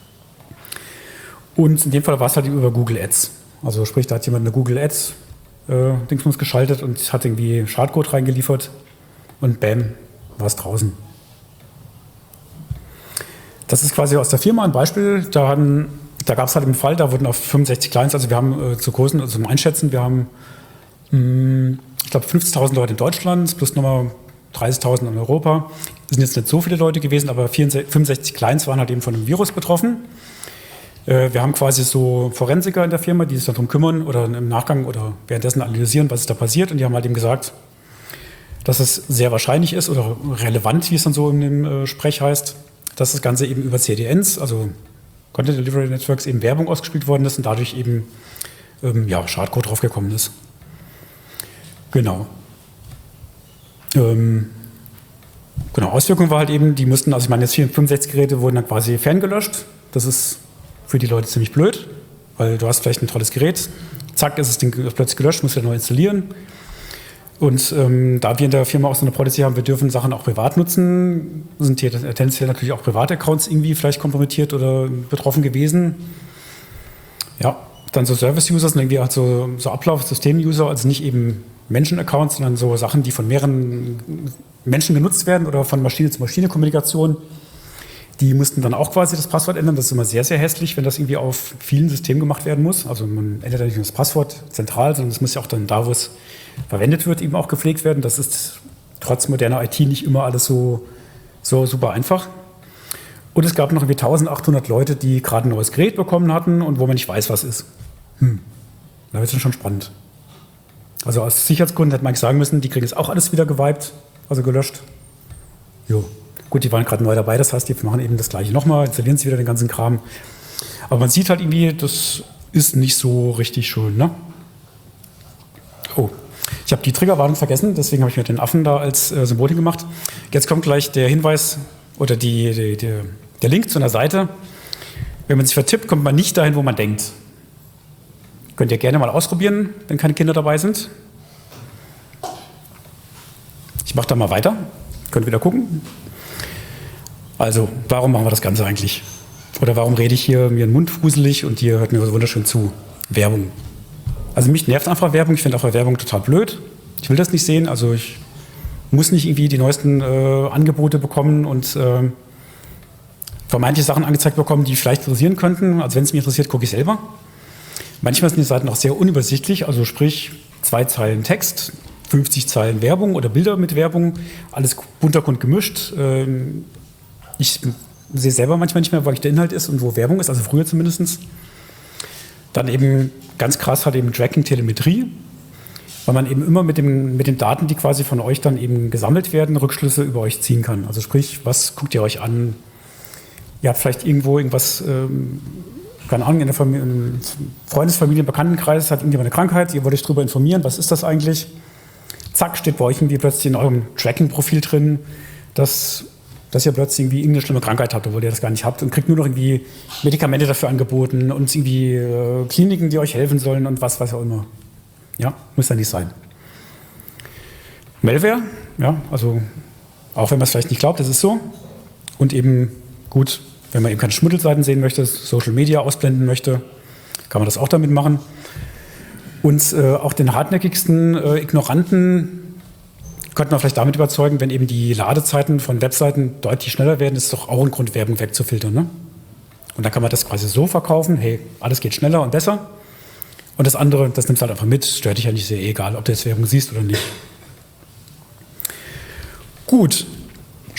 Und in dem Fall war es halt über Google Ads. Also sprich, da hat jemand eine Google Ads äh, Dingsbums geschaltet und hat irgendwie Schadcode reingeliefert und bam, war es draußen. Das ist quasi aus der Firma ein Beispiel. Da, hatten, da gab es halt einen Fall, da wurden auf fünfundsechzig Clients, also wir haben äh, zu großen, also zum Einschätzen, wir haben, mh, ich glaube, fünfzigtausend Leute in Deutschland, plus nochmal dreißigtausend in Europa. Es sind jetzt nicht so viele Leute gewesen, aber fünfundsechzig Clients waren halt eben von einem Virus betroffen. Äh, wir haben quasi so Forensiker in der Firma, die sich darum kümmern oder im Nachgang oder währenddessen analysieren, was ist da passiert. Und die haben halt eben gesagt, dass es sehr wahrscheinlich ist oder relevant, wie es dann so in dem äh, Sprech heißt, dass das Ganze eben über C D Ns, also Content Delivery Networks, eben Werbung ausgespielt worden ist und dadurch eben ähm, ja, Schadcode draufgekommen ist. Genau. Ähm, genau, Auswirkung war halt eben, die mussten, also ich meine, jetzt fünfundsechzig Geräte wurden dann quasi ferngelöscht. Das ist für die Leute ziemlich blöd, weil du hast vielleicht ein tolles Gerät, zack, ist das Ding plötzlich gelöscht, musst du neu installieren. Und ähm, da wir in der Firma auch so eine Policy haben, wir dürfen Sachen auch privat nutzen, sind hier tendenziell natürlich auch Privataccounts irgendwie vielleicht kompromittiert oder betroffen gewesen. Ja, dann so Service-User sind irgendwie halt so, so Ablauf-System-User, also nicht eben Menschen-Accounts, sondern so Sachen, die von mehreren Menschen genutzt werden oder von Maschine zu Maschine-Kommunikation. Die mussten dann auch quasi das Passwort ändern. Das ist immer sehr, sehr hässlich, wenn das irgendwie auf vielen Systemen gemacht werden muss. Also man ändert ja nicht nur das Passwort zentral, sondern es muss ja auch dann da, wo es verwendet wird, eben auch gepflegt werden. Das ist trotz moderner I T nicht immer alles so, so super einfach. Und es gab noch irgendwie eintausendachthundert Leute, die gerade ein neues Gerät bekommen hatten und wo man nicht weiß, was ist. Hm. Da wird es schon spannend. Also aus Sicherheitsgründen hätte man sagen müssen, die kriegen jetzt auch alles wieder gewiped, also gelöscht. Jo. Gut, die waren gerade neu dabei, das heißt, die machen eben das Gleiche nochmal, installieren sie wieder den ganzen Kram. Aber man sieht halt irgendwie, das ist nicht so richtig schön, ne? Oh, ich habe die Triggerwarnung vergessen, deswegen habe ich mir den Affen da als äh, Symbol gemacht. Jetzt kommt gleich der Hinweis oder die, die, die, der Link zu einer Seite. Wenn man sich vertippt, kommt man nicht dahin, wo man denkt. Könnt ihr gerne mal ausprobieren, wenn keine Kinder dabei sind. Ich mache da mal weiter. Könnt wieder gucken. Also, warum machen wir das Ganze eigentlich? Oder warum rede ich hier mir den Mund fuselig und ihr hört mir so wunderschön zu? Werbung. Also mich nervt einfach Werbung. Ich finde auch Werbung total blöd. Ich will das nicht sehen. Also ich muss nicht irgendwie die neuesten äh, Angebote bekommen und äh, vermeintliche Sachen angezeigt bekommen, die vielleicht interessieren könnten. Also wenn es mich interessiert, gucke ich selber. Manchmal sind die Seiten auch sehr unübersichtlich. Also sprich, zwei Zeilen Text, fünfzig Zeilen Werbung oder Bilder mit Werbung. Alles bunterbunt gemischt. Ähm, Ich sehe selber manchmal nicht mehr, wo der Inhalt ist und wo Werbung ist, also früher zumindest. Dann eben ganz krass halt eben Tracking-Telemetrie, weil man eben immer mit, dem, mit den Daten, die quasi von euch dann eben gesammelt werden, Rückschlüsse über euch ziehen kann. Also sprich, was guckt ihr euch an? Ihr habt vielleicht irgendwo irgendwas, ähm, keine Ahnung, in der Familie, im Freundesfamilien, Bekanntenkreis hat irgendjemand eine Krankheit, ihr wollt euch darüber informieren, was ist das eigentlich? Zack, steht bei euch irgendwie plötzlich in eurem Tracking-Profil drin, dass dass ihr plötzlich irgendwie irgendeine schlimme Krankheit habt, obwohl ihr das gar nicht habt und kriegt nur noch irgendwie Medikamente dafür angeboten und irgendwie äh, Kliniken, die euch helfen sollen und was weiß auch immer. Ja, muss ja nicht sein. Malware, ja, also auch wenn man es vielleicht nicht glaubt, das ist so. Und eben gut, wenn man eben keine Schmuddelseiten sehen möchte, Social Media ausblenden möchte, kann man das auch damit machen. Und äh, auch den hartnäckigsten äh, Ignoranten könnte man vielleicht damit überzeugen, wenn eben die Ladezeiten von Webseiten deutlich schneller werden, ist doch auch ein Grund, Werbung wegzufiltern. Ne? Und dann kann man das quasi so verkaufen, hey, alles geht schneller und besser. Und das andere, das nimmst du halt einfach mit, stört dich ja nicht, sehr egal, ob du jetzt Werbung siehst oder nicht. Gut,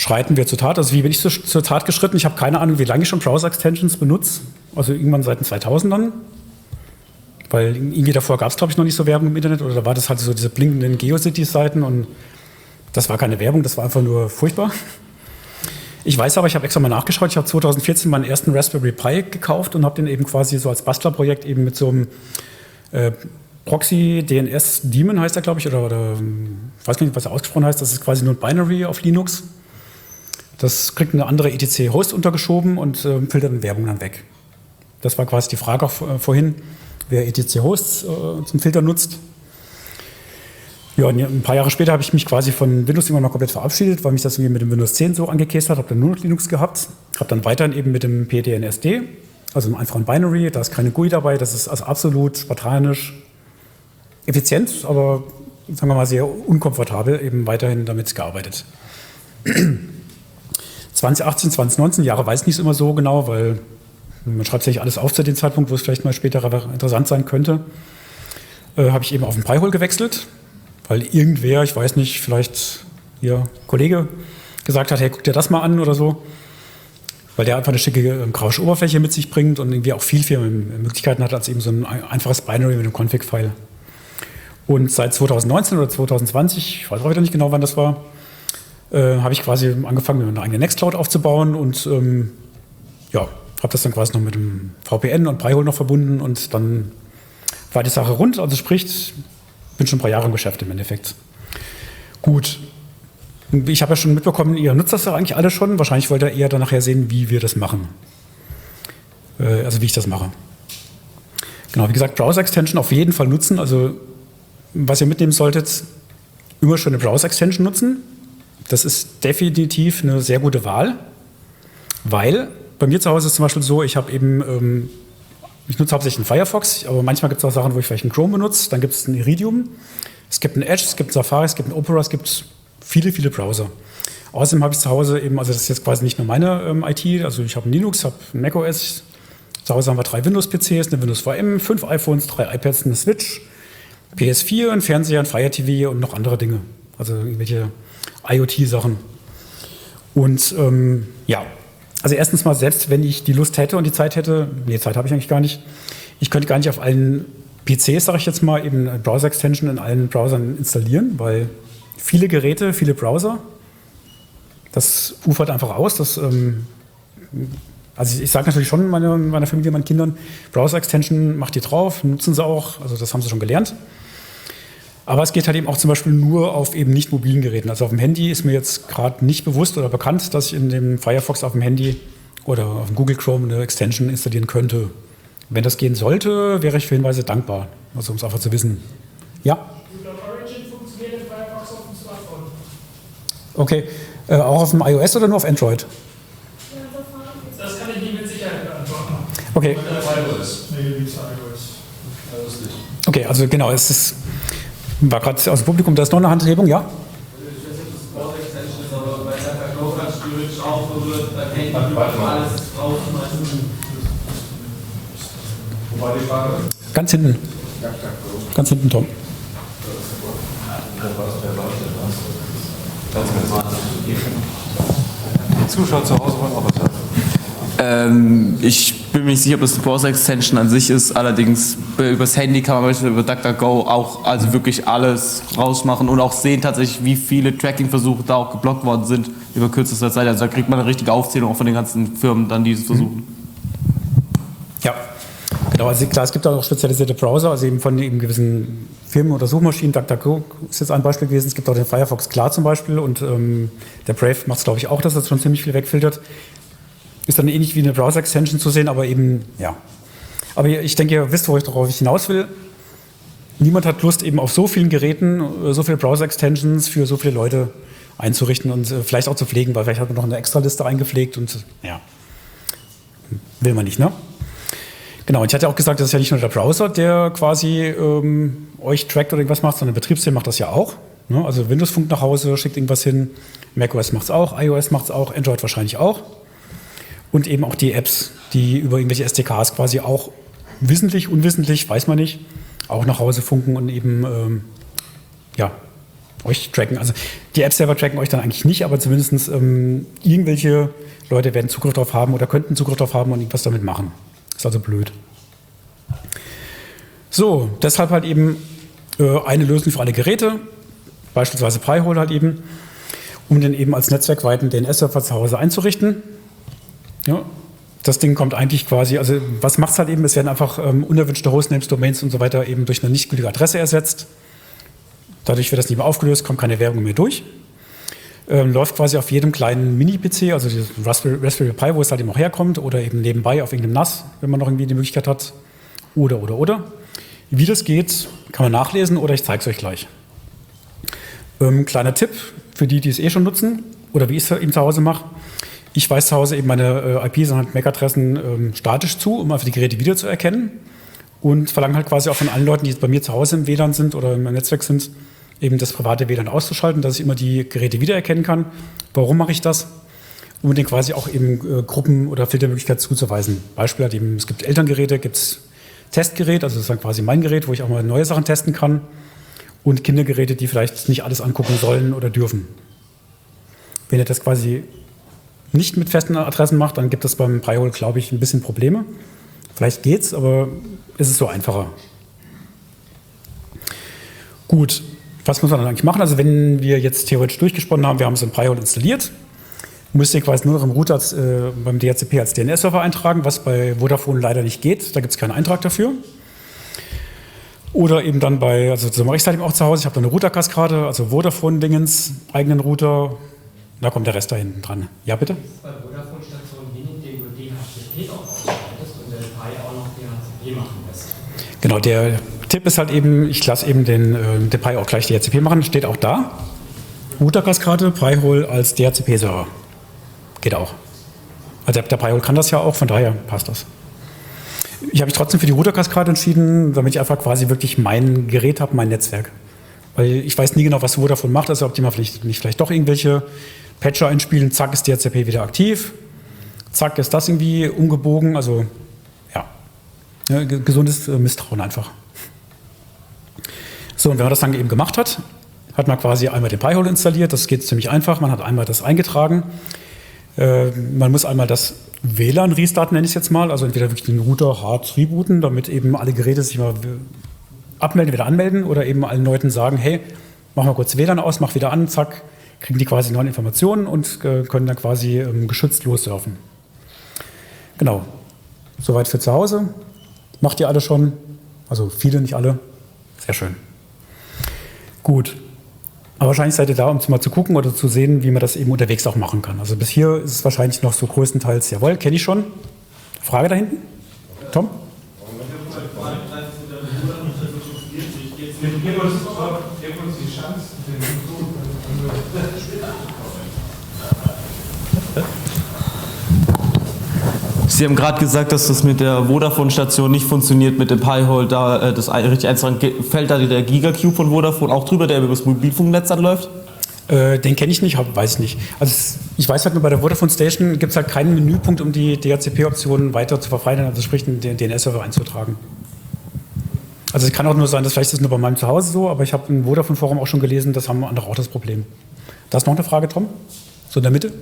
schreiten wir zur Tat. Also wie bin ich zur, zur Tat geschritten? Ich habe keine Ahnung, wie lange ich schon Browser-Extensions benutze. Also irgendwann seit den zweitausendern. Weil irgendwie davor gab es, glaube ich, noch nicht so Werbung im Internet. Oder da war das halt so diese blinkenden GeoCities-Seiten. Und das war keine Werbung, das war einfach nur furchtbar. Ich weiß aber, ich habe extra mal nachgeschaut. Ich habe zweitausendvierzehn meinen ersten Raspberry Pi gekauft und habe den eben quasi so als Bastlerprojekt eben mit so einem äh, Proxy D N S Daemon heißt er, glaube ich, oder, oder ich weiß nicht, was er ausgesprochen heißt. Das ist quasi nur ein Binary auf Linux. Das kriegt eine andere E T C-Host untergeschoben und äh, filtert eine Werbung dann weg. Das war quasi die Frage auch äh, vorhin, wer E T C-Hosts äh, zum Filter nutzt. Ja, und ein paar Jahre später habe ich mich quasi von Windows immer noch komplett verabschiedet, weil mich das irgendwie mit dem Windows zehn so angekäst hat, habe dann nur noch Linux gehabt, habe dann weiterhin eben mit dem P D N S D, also einem einfachen Binary, da ist keine G U I dabei, das ist also absolut spartanisch, effizient, aber sagen wir mal sehr unkomfortabel, eben weiterhin damit gearbeitet. zwanzig achtzehn, zwanzig neunzehn, Jahre weiß ich nicht immer so genau, weil man schreibt sich alles auf zu dem Zeitpunkt, wo es vielleicht mal später interessant sein könnte, äh, habe ich eben auf den Pi-hole gewechselt. Weil irgendwer, ich weiß nicht, vielleicht Ihr Kollege gesagt hat, hey, guck dir das mal an oder so. Weil der einfach eine schicke äh, graue Oberfläche mit sich bringt und irgendwie auch viel, viel Möglichkeiten hat als eben so ein einfaches Binary mit einem Config-File. Und seit zwanzig neunzehn oder zwanzig zwanzig, ich weiß auch wieder nicht genau, wann das war, äh, habe ich quasi angefangen, mir eine eigene Nextcloud aufzubauen und ähm, ja, habe das dann quasi noch mit dem V P N und Pi-hole noch verbunden und dann war die Sache rund, also sprich, bin schon ein paar Jahre im Geschäft im Endeffekt. Gut. Ich habe ja schon mitbekommen, ihr nutzt das ja eigentlich alle schon. Wahrscheinlich wollt ihr eher dann nachher sehen, wie wir das machen. Äh, also wie ich das mache. Genau, wie gesagt, Browser-Extension auf jeden Fall nutzen. Also was ihr mitnehmen solltet, immer schon eine Browser-Extension nutzen. Das ist definitiv eine sehr gute Wahl, weil bei mir zu Hause ist zum Beispiel so, ich habe eben ähm, ich nutze hauptsächlich einen Firefox, aber manchmal gibt es auch Sachen, wo ich vielleicht einen Chrome benutze. Dann gibt es einen Iridium, es gibt einen Edge, es gibt einen Safari, es gibt einen Opera, es gibt viele, viele Browser. Außerdem habe ich zu Hause eben, also das ist jetzt quasi nicht nur meine ähm, I T, also ich habe einen Linux, habe einen macOS, zu Hause haben wir drei Windows-P Cs, eine Windows V M, fünf iPhones, drei iPads, eine Switch, P S vier, einen Fernseher, ein Fire T V und noch andere Dinge. Also irgendwelche IoT-Sachen. Und ähm, ja, also erstens mal, selbst wenn ich die Lust hätte und die Zeit hätte, nee, Zeit habe ich eigentlich gar nicht, ich könnte gar nicht auf allen P Cs, sage ich jetzt mal, eben eine Browser-Extension in allen Browsern installieren, weil viele Geräte, viele Browser, das ufert einfach aus. Das, ähm, also ich, ich sage natürlich schon meine, meiner Familie, meinen Kindern, Browser-Extension, macht die drauf, nutzen sie auch, also das haben sie schon gelernt. Aber es geht halt eben auch zum Beispiel nur auf eben nicht mobilen Geräten. Also auf dem Handy ist mir jetzt gerade nicht bewusst oder bekannt, dass ich in dem Firefox auf dem Handy oder auf dem Google Chrome eine Extension installieren könnte. Wenn das gehen sollte, wäre ich für Hinweise dankbar. Also um es einfach zu wissen. Ja? Origin funktioniert in Firefox auf dem Smartphone. Okay. Äh, auch auf dem iOS oder nur auf Android? Das kann ich nicht mit Sicherheit beantworten. Okay. iOS. Okay, also genau, es ist... War gerade aus dem Publikum, da ist noch eine Handhebung, ja? Wo war die Frage? Ganz hinten. Ganz hinten, Tom. Die Zuschauer zu Hause wollen auch was sagen. Ähm, ich bin mir nicht sicher, ob das eine Browser-Extension an sich ist. Allerdings übers Handy kann man beispielsweise über DuckDuckGo auch also wirklich alles rausmachen und auch sehen tatsächlich, wie viele Tracking-Versuche da auch geblockt worden sind über kürzester Zeit. Also da kriegt man eine richtige Aufzählung auch von den ganzen Firmen, dann die es versuchen. Ja, genau. Also klar, es gibt auch spezialisierte Browser, also eben von eben gewissen Firmen oder Suchmaschinen. DuckDuckGo ist jetzt ein Beispiel gewesen. Es gibt auch den Firefox Klar zum Beispiel und ähm, der Brave macht es, glaube ich, auch, dass das schon ziemlich viel wegfiltert. Ist dann ähnlich wie eine Browser-Extension zu sehen, aber eben, ja. Aber ich denke, ihr wisst, worauf ich hinaus will. Niemand hat Lust, eben auf so vielen Geräten, so viele Browser-Extensions für so viele Leute einzurichten und äh, vielleicht auch zu pflegen, weil vielleicht hat man noch eine Extraliste eingepflegt und ja, will man nicht, ne? Genau, und ich hatte auch gesagt, das ist ja nicht nur der Browser, der quasi ähm, euch trackt oder irgendwas macht, sondern das Betriebssystem macht das ja auch. Ne? Also Windows funkt nach Hause, schickt irgendwas hin, macOS macht es auch, iOS macht es auch, Android wahrscheinlich auch. Und eben auch die Apps, die über irgendwelche S D Ks quasi auch wissentlich, unwissentlich, weiß man nicht, auch nach Hause funken und eben ähm, ja, euch tracken. Also die Apps selber tracken euch dann eigentlich nicht, aber zumindest ähm, irgendwelche Leute werden Zugriff darauf haben oder könnten Zugriff darauf haben und irgendwas damit machen. Ist also blöd. So, deshalb halt eben äh, eine Lösung für alle Geräte, beispielsweise Pi-hole halt eben, um den eben als netzwerkweiten D N S-Server zu Hause einzurichten. Ja, das Ding kommt eigentlich quasi, also was macht es halt eben? Es werden einfach ähm, unerwünschte Hostnames, Domains und so weiter eben durch eine nicht gültige Adresse ersetzt. Dadurch wird das nicht mehr aufgelöst, kommt keine Werbung mehr durch. Ähm, läuft quasi auf jedem kleinen Mini-P C, also dieses Raspberry, Raspberry Pi, wo es halt eben auch herkommt, oder eben nebenbei auf irgendeinem N A S, wenn man noch irgendwie die Möglichkeit hat. Oder, oder, oder. Wie das geht, kann man nachlesen oder ich zeige es euch gleich. Ähm, kleiner Tipp für die, die es eh schon nutzen oder wie ich es eben zu Hause mache. Ich weise zu Hause eben meine äh, I Ps und halt M A C-Adressen ähm, statisch zu, um einfach die Geräte wiederzuerkennen und verlange halt quasi auch von allen Leuten, die jetzt bei mir zu Hause im W L A N sind oder im Netzwerk sind, eben das private W L A N auszuschalten, dass ich immer die Geräte wiedererkennen kann. Warum mache ich das? Um denen quasi auch eben äh, Gruppen- oder Filtermöglichkeiten zuzuweisen. Beispiel halt eben, es gibt Elterngeräte, gibt es Testgerät, also das ist dann quasi mein Gerät, wo ich auch mal neue Sachen testen kann. Und Kindergeräte, die vielleicht nicht alles angucken sollen oder dürfen. Wenn ihr das quasi nicht mit festen Adressen macht, dann gibt es beim Pi-hole, glaube ich, ein bisschen Probleme. Vielleicht geht's, aber es ist so einfacher. Gut, was muss man dann eigentlich machen? Also wenn wir jetzt theoretisch durchgesponnen haben, wir haben es im Pi-hole installiert, müsst ihr quasi nur noch im Router als, äh, beim D H C P als D N S-Server eintragen, was bei Vodafone leider nicht geht. Da gibt es keinen Eintrag dafür. Oder eben dann bei, also so mache ich es halt eben auch zu Hause. Ich habe da eine Routerkaskade, also Vodafone-Dingens, eigenen Router. Da kommt der Rest da hinten dran. Ja, bitte? Bei Vodafone-Stationen wenig, den du D H C P auch ausschaltest und der Pi auch noch D H C P machen lässt. Genau, der Tipp ist halt eben, ich lasse eben den, äh, den Pi auch gleich D H C P machen, steht auch da. Routerkaskade, Pi-hole als D H C P-Server. Geht auch. Also der Pi-hole kann das ja auch, von daher passt das. Ich habe mich trotzdem für die Routerkaskade entschieden, damit ich einfach quasi wirklich mein Gerät habe, mein Netzwerk. Weil ich weiß nie genau, was Vodafone macht, also ob die mal vielleicht, nicht vielleicht doch irgendwelche Patcher einspielen, zack ist D H C P wieder aktiv, zack ist das irgendwie umgebogen, also ja, ja gesundes Misstrauen einfach. So, und wenn man das dann eben gemacht hat, hat man quasi einmal den Pi-hole installiert, das geht ziemlich einfach, man hat einmal das eingetragen, äh, man muss einmal das W L A N restarten, nenne ich es jetzt mal, also entweder wirklich den Router hart rebooten, damit eben alle Geräte sich mal abmelden, wieder anmelden oder eben allen Leuten sagen, hey, mach mal kurz W L A N aus, mach wieder an, zack, kriegen die quasi neue Informationen und äh, können dann quasi ähm, geschützt lossurfen. Genau, soweit für zu Hause. Macht ihr alle schon, also viele, nicht alle, sehr schön. Gut. Aber wahrscheinlich seid ihr da, um mal zu gucken oder zu sehen, wie man das eben unterwegs auch machen kann. Also bis hier ist es wahrscheinlich noch so größtenteils, jawohl, kenne ich schon. Frage da hinten? Tom? Sie haben gerade gesagt, dass das mit der Vodafone-Station nicht funktioniert, mit dem Pi-hole, da äh, das richtig einzutragen. Fällt da der Gigacube von Vodafone auch drüber, der über das Mobilfunknetz anläuft? Äh, den kenne ich nicht, hab, weiß ich nicht. Also ich weiß halt nur, bei der Vodafone Station gibt es halt keinen Menüpunkt, um die D H C P-Optionen weiter zu verfeinern, also sprich den D N S-Server einzutragen. Also es kann auch nur sein, dass vielleicht ist das nur bei meinem Zuhause so, aber ich habe im Vodafone-Forum auch schon gelesen, das haben andere auch das Problem. Da ist noch eine Frage, Tom? So in der Mitte?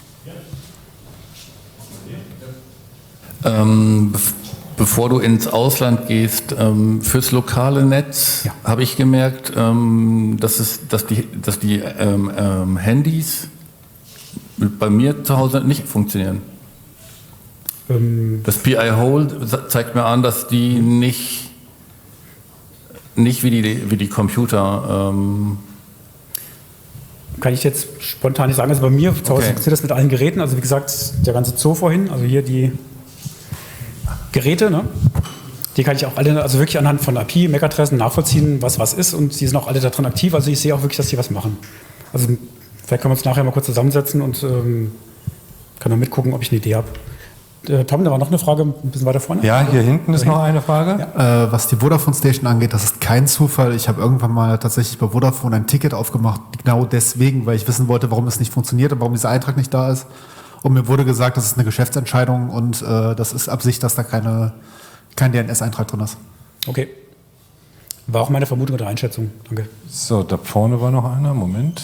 Ähm, bevor du ins Ausland gehst, ähm, fürs lokale Netz Ja. habe ich gemerkt, ähm, dass, es, dass die, dass die ähm, ähm, Handys bei mir zu Hause nicht funktionieren. Ähm, Das Pi-hole zeigt mir an, dass die nicht, nicht wie, die, wie die Computer. Ähm, Kann ich jetzt spontan nicht sagen. Also bei mir zu Hause Okay. funktioniert das mit allen Geräten. Also wie gesagt, der ganze Zoo vorhin, also hier die Geräte, ne? Die kann ich auch alle, also wirklich anhand von I P, M A C-Adressen nachvollziehen, was was ist, und die sind auch alle da drin aktiv. Also ich sehe auch wirklich, dass die was machen. Also vielleicht können wir uns nachher mal kurz zusammensetzen und ähm, kann dann mitgucken, ob ich eine Idee habe. Äh, Tom, da war noch eine Frage, ein bisschen weiter vorne. Ja, hier hinten ist noch eine Frage. Ja. Äh, was die Vodafone Station angeht, das ist kein Zufall. Ich habe irgendwann mal tatsächlich bei Vodafone ein Ticket aufgemacht, genau deswegen, weil ich wissen wollte, warum es nicht funktioniert und warum dieser Eintrag nicht da ist. Und mir wurde gesagt, das ist eine Geschäftsentscheidung und äh, das ist Absicht, dass da keine, kein D N S-Eintrag drin ist. Okay. War auch meine Vermutung oder Einschätzung. Danke. So, da vorne war noch einer. Moment.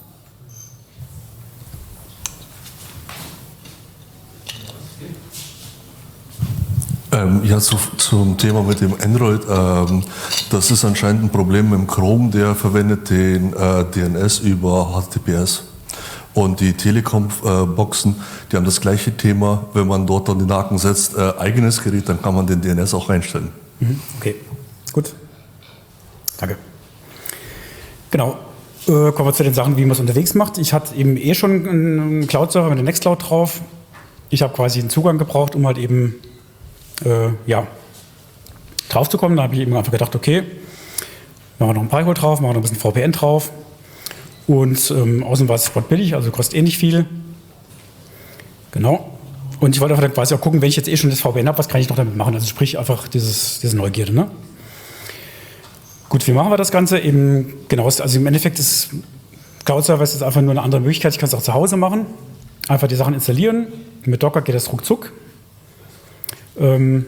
Ähm, ja, zu, zum Thema mit dem Android. Ähm, das ist anscheinend ein Problem mit dem Chrome, der verwendet den äh, D N S über H T T P S. Und die Telekom-Boxen, die haben das gleiche Thema. Wenn man dort dann den Haken setzt, äh, eigenes Gerät, dann kann man den D N S auch einstellen. Mhm. Okay, gut. Danke. Genau. Äh, kommen wir zu den Sachen, wie man es unterwegs macht. Ich hatte eben eh schon einen Cloud-Server mit der Nextcloud drauf. Ich habe quasi einen Zugang gebraucht, um halt eben äh, ja, drauf zu kommen. Da habe ich eben einfach gedacht, okay, machen wir noch ein Pi-hole drauf, machen wir noch ein bisschen V P N drauf. Und ähm, außen war es sportbillig, also kostet eh nicht viel. Genau. Und ich wollte einfach quasi auch gucken, wenn ich jetzt eh schon das V P N habe, was kann ich noch damit machen? Also sprich einfach dieses, diese Neugierde. Ne? Gut, wie machen wir das Ganze? Eben genau, also im Endeffekt ist Cloud-Server ist einfach nur eine andere Möglichkeit. Ich kann es auch zu Hause machen. Einfach die Sachen installieren. Mit Docker geht das ruckzuck. Ähm,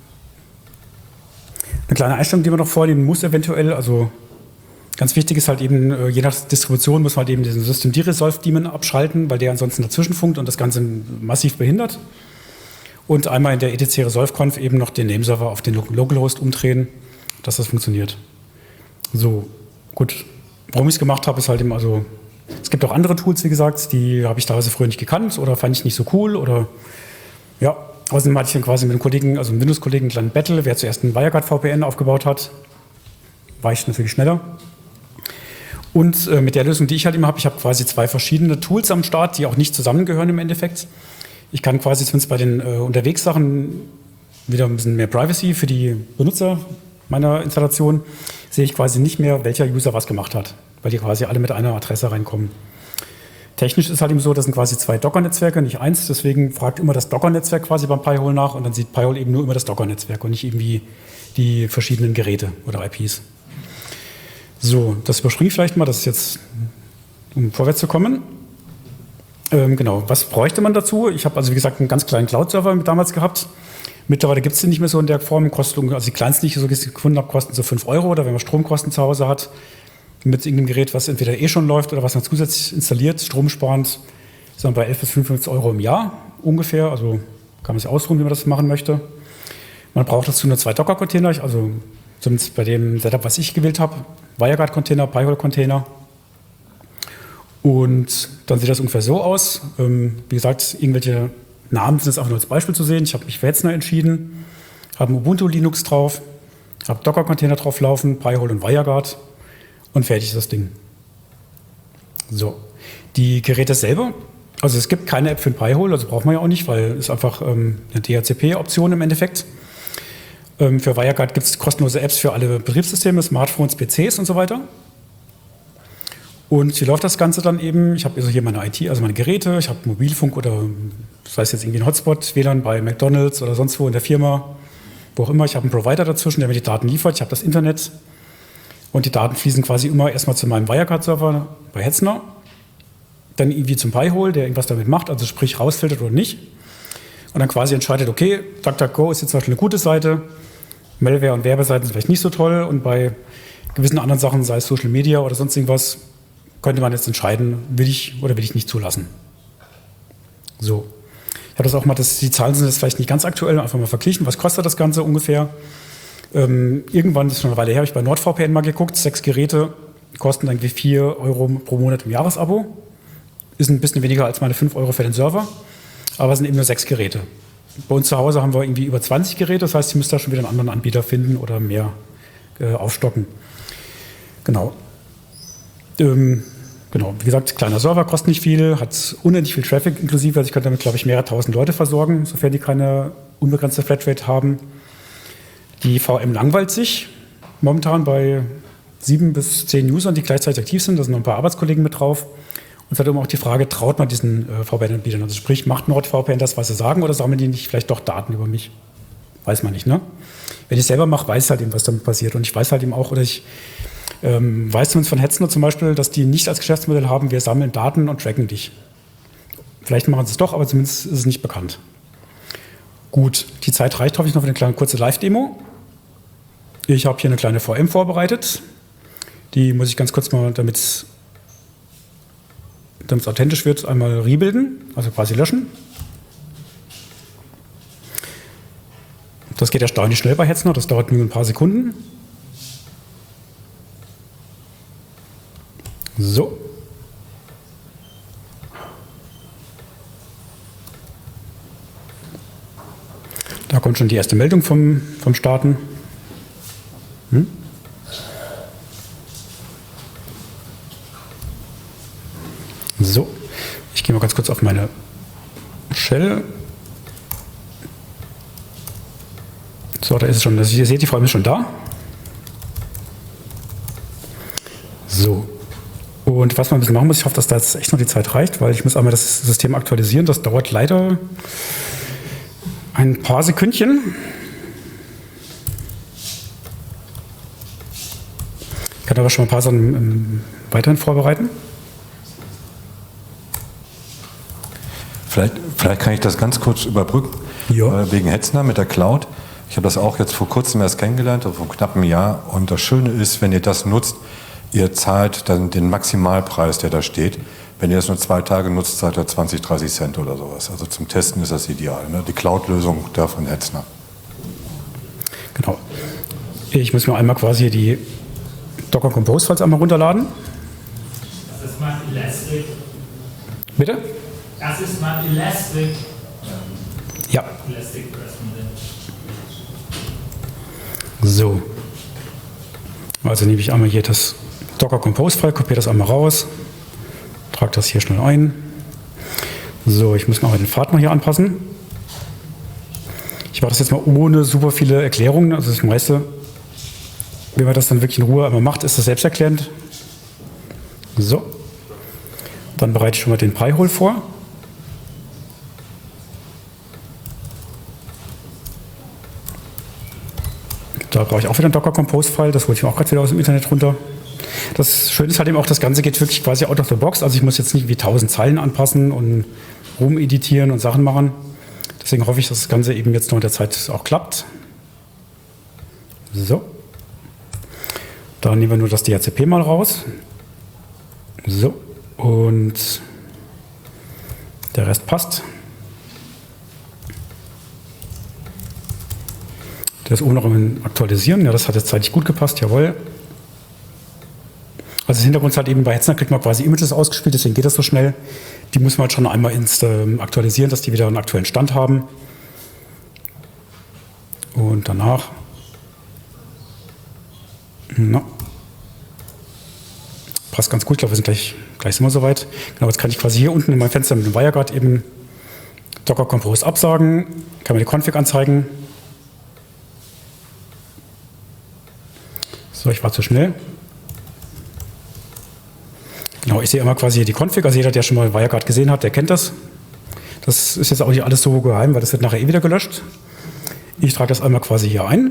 eine kleine Einstellung, die man noch vornehmen muss eventuell, also ganz wichtig ist halt eben, je nach Distribution muss man halt eben diesen Systemd-Resolve-Daemon abschalten, weil der ansonsten dazwischen funkt und das Ganze massiv behindert. Und einmal in der E T C Resolve-Conf eben noch den Nameserver auf den Localhost umdrehen, dass das funktioniert. So, gut. Warum ich es gemacht habe, ist halt eben, also, es gibt auch andere Tools, wie gesagt, die habe ich teilweise früher nicht gekannt oder fand ich nicht so cool oder, ja. Außerdem hatte ich dann quasi mit einem Kollegen, also einem Windows-Kollegen, einen kleinen Battle, wer zuerst einen WireGuard-V P N aufgebaut hat, war ich natürlich schneller. Und äh, mit der Lösung, die ich halt immer habe, ich habe quasi zwei verschiedene Tools am Start, die auch nicht zusammengehören im Endeffekt. Ich kann quasi zumindest bei den äh, Unterwegssachen wieder ein bisschen mehr Privacy für die Benutzer meiner Installation, sehe ich quasi nicht mehr, welcher User was gemacht hat, weil die quasi alle mit einer Adresse reinkommen. Technisch ist halt eben so, das sind quasi zwei Docker-Netzwerke, nicht eins, deswegen fragt immer das Docker-Netzwerk quasi beim Pi-hole nach und dann sieht Pi-hole eben nur immer das Docker-Netzwerk und nicht irgendwie die verschiedenen Geräte oder I Ps. So, das überspringe ich vielleicht mal, das ist jetzt, um vorwärts zu kommen. Ähm, genau, was bräuchte man dazu? Ich habe also wie gesagt einen ganz kleinen Cloud-Server damals gehabt. Mittlerweile gibt es den nicht mehr so in der Form. Kosten, also die kleinsten, die ich so gefunden habe, kosten so fünf Euro oder wenn man Stromkosten zu Hause hat, mit irgendeinem Gerät, was entweder eh schon läuft oder was man zusätzlich installiert, stromsparend, ist dann bei elf bis fünfundfünfzig Euro im Jahr ungefähr. Also kann man sich ausruhen, wie man das machen möchte. Man braucht dazu nur zwei Docker-Container, also zumindest bei dem Setup, was ich gewählt habe, WireGuard-Container, Pi-hole-Container. Und dann sieht das ungefähr so aus. Ähm, wie gesagt, irgendwelche Namen sind jetzt auch nur als Beispiel zu sehen. Ich habe mich für Hetzner entschieden, habe ein Ubuntu Linux drauf, habe Docker-Container drauf laufen, Pi-hole und WireGuard und fertig ist das Ding. So, die Geräte selber, also es gibt keine App für ein Pi-hole, also braucht man ja auch nicht, weil es einfach ähm, eine D H C P-Option im Endeffekt. Ähm, für WireGuard gibt es kostenlose Apps für alle Betriebssysteme, Smartphones, P Cs und so weiter. Und wie läuft das Ganze dann eben? Ich habe also hier meine I T, also meine Geräte, ich habe Mobilfunk oder das heißt jetzt irgendwie ein Hotspot, W L A N bei McDonald's oder sonst wo in der Firma, wo auch immer. Ich habe einen Provider dazwischen, der mir die Daten liefert. Ich habe das Internet und die Daten fließen quasi immer erstmal zu meinem WireGuard-Server bei Hetzner, dann irgendwie zum Pi-hole, der irgendwas damit macht, also sprich rausfiltert oder nicht. Und dann quasi entscheidet, okay, DuckDuckGo ist jetzt zum Beispiel eine gute Seite, Malware und Werbeseiten sind vielleicht nicht so toll und bei gewissen anderen Sachen, sei es Social Media oder sonst irgendwas, könnte man jetzt entscheiden, will ich oder will ich nicht zulassen. So. Ich habe das auch mal, das, die Zahlen sind jetzt vielleicht nicht ganz aktuell, einfach mal verglichen, was kostet das Ganze ungefähr. Ähm, irgendwann, das ist schon eine Weile her, habe ich bei NordVPN mal geguckt, sechs Geräte kosten irgendwie vier Euro pro Monat im Jahresabo. Ist ein bisschen weniger als meine fünf Euro für den Server, aber es sind eben nur sechs Geräte. Bei uns zu Hause haben wir irgendwie über zwanzig Geräte, das heißt, ich müsste da schon wieder einen anderen Anbieter finden oder mehr äh, aufstocken. Genau. Ähm, genau, wie gesagt, kleiner Server, kostet nicht viel, hat unendlich viel Traffic inklusive, also ich könnte damit, glaube ich, mehrere tausend Leute versorgen, sofern die keine unbegrenzte Flatrate haben. Die V M langweilt sich momentan bei sieben bis zehn Usern, die gleichzeitig aktiv sind, da sind noch ein paar Arbeitskollegen mit drauf. Und es hat immer auch die Frage, traut man diesen äh, V P N-Anbietern? Also sprich, macht NordVPN das, was sie sagen, oder sammeln die nicht vielleicht doch Daten über mich? Weiß man nicht, ne? Wenn ich es selber mache, weiß ich halt eben, was damit passiert. Und ich weiß halt eben auch, oder ich ähm, weiß zumindest von Hetzner zum Beispiel, dass die nicht als Geschäftsmodell haben, wir sammeln Daten und tracken dich. Vielleicht machen sie es doch, aber zumindest ist es nicht bekannt. Gut, die Zeit reicht, hoffe ich, noch für eine kleine kurze Live-Demo. Ich habe hier eine kleine V M vorbereitet. Die muss ich ganz kurz mal, damit es authentisch wird, einmal rebuilden, also quasi löschen. Das geht erstaunlich schnell bei Hetzner, das dauert nur ein paar Sekunden. So. Da kommt schon die erste Meldung vom, vom Starten. Hm? So, ich gehe mal ganz kurz auf meine Shell. So, da ist es schon. Also ihr seht, die V M ist schon da. So. Und was man ein bisschen machen muss, ich hoffe, dass da jetzt echt noch die Zeit reicht, weil ich muss einmal das System aktualisieren. Das dauert leider ein paar Sekündchen. Ich kann aber schon mal ein paar Sachen ähm, weiterhin vorbereiten. Vielleicht, vielleicht kann ich das ganz kurz überbrücken, Ja. äh, wegen Hetzner mit der Cloud. Ich habe das auch jetzt vor kurzem erst kennengelernt, also vor knapp einem Jahr. Und das Schöne ist, wenn ihr das nutzt, ihr zahlt dann den Maximalpreis, der da steht. Wenn ihr das nur zwei Tage nutzt, zahlt ihr zwanzig, dreißig Cent oder sowas. Also zum Testen ist das ideal. Ne? Die Cloud-Lösung da von Hetzner. Genau. Ich muss mir einmal quasi die Docker Compose Files einmal runterladen. Das ist mal Elastic. Bitte? Das ist mal Elastic. Ja. Elastic President. So. Also nehme ich einmal hier das Docker Compose File, kopiere das einmal raus, trage das hier schnell ein. So, ich muss noch den Pfad mal hier anpassen. Ich mache das jetzt mal ohne super viele Erklärungen. Also das meiste, wenn man das dann wirklich in Ruhe einmal macht, ist das selbsterklärend. So. Dann bereite ich schon mal den Pi-Hole vor. Da brauche ich auch wieder ein Docker Compose File, das hole ich mir auch gerade wieder aus dem Internet runter. Das Schöne ist halt eben auch, das Ganze geht wirklich quasi out of the box, also ich muss jetzt nicht wie tausend Zeilen anpassen und rumeditieren und Sachen machen. Deswegen hoffe ich, dass das Ganze eben jetzt noch in der Zeit auch klappt. So. Dann nehmen wir nur das D H C P mal raus. So. Und der Rest passt. Das oben noch im Aktualisieren. Ja, das hat jetzt zeitlich gut gepasst, jawohl. Also das Hintergrund ist halt eben, bei Hetzner kriegt man quasi Images ausgespielt, deswegen geht das so schnell. Die muss man halt schon einmal ins, ähm, aktualisieren, dass die wieder einen aktuellen Stand haben. Und danach. Na, passt ganz gut, ich glaube, wir sind gleich, gleich sind wir soweit. Genau, jetzt kann ich quasi hier unten in meinem Fenster mit dem WireGuard eben Docker Compose absagen, kann mir die Config anzeigen. So, ich war zu schnell. Genau, ich sehe immer quasi die Config, also jeder, der schon mal WireGuard gesehen hat, der kennt das. Das ist jetzt auch nicht alles so geheim, weil das wird nachher eh wieder gelöscht. Ich trage das einmal quasi hier ein.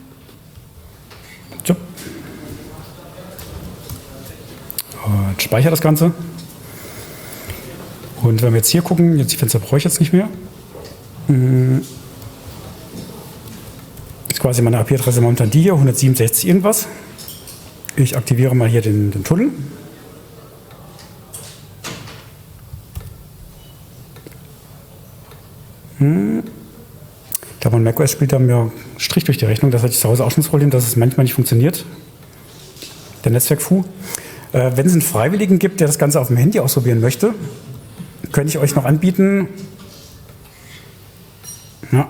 So. Und speichere das Ganze. Und wenn wir jetzt hier gucken, jetzt die Fenster brauche ich jetzt nicht mehr. Ist quasi meine I P-Adresse momentan die hier, hundertsiebenundsechzig irgendwas. Ich aktiviere mal hier den, den Tunnel. Hm. Ich glaube, mein macOS spielt da mir Strich durch die Rechnung. Das hatte ich zu Hause auch schon das Problem, dass es manchmal nicht funktioniert. Der Netzwerk-Fu. Äh, wenn es einen Freiwilligen gibt, der das Ganze auf dem Handy ausprobieren möchte, könnte ich euch noch anbieten. Ja.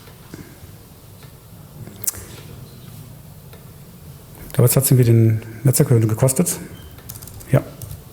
Aber jetzt hat es irgendwie den Netzwerk gekostet. Ja.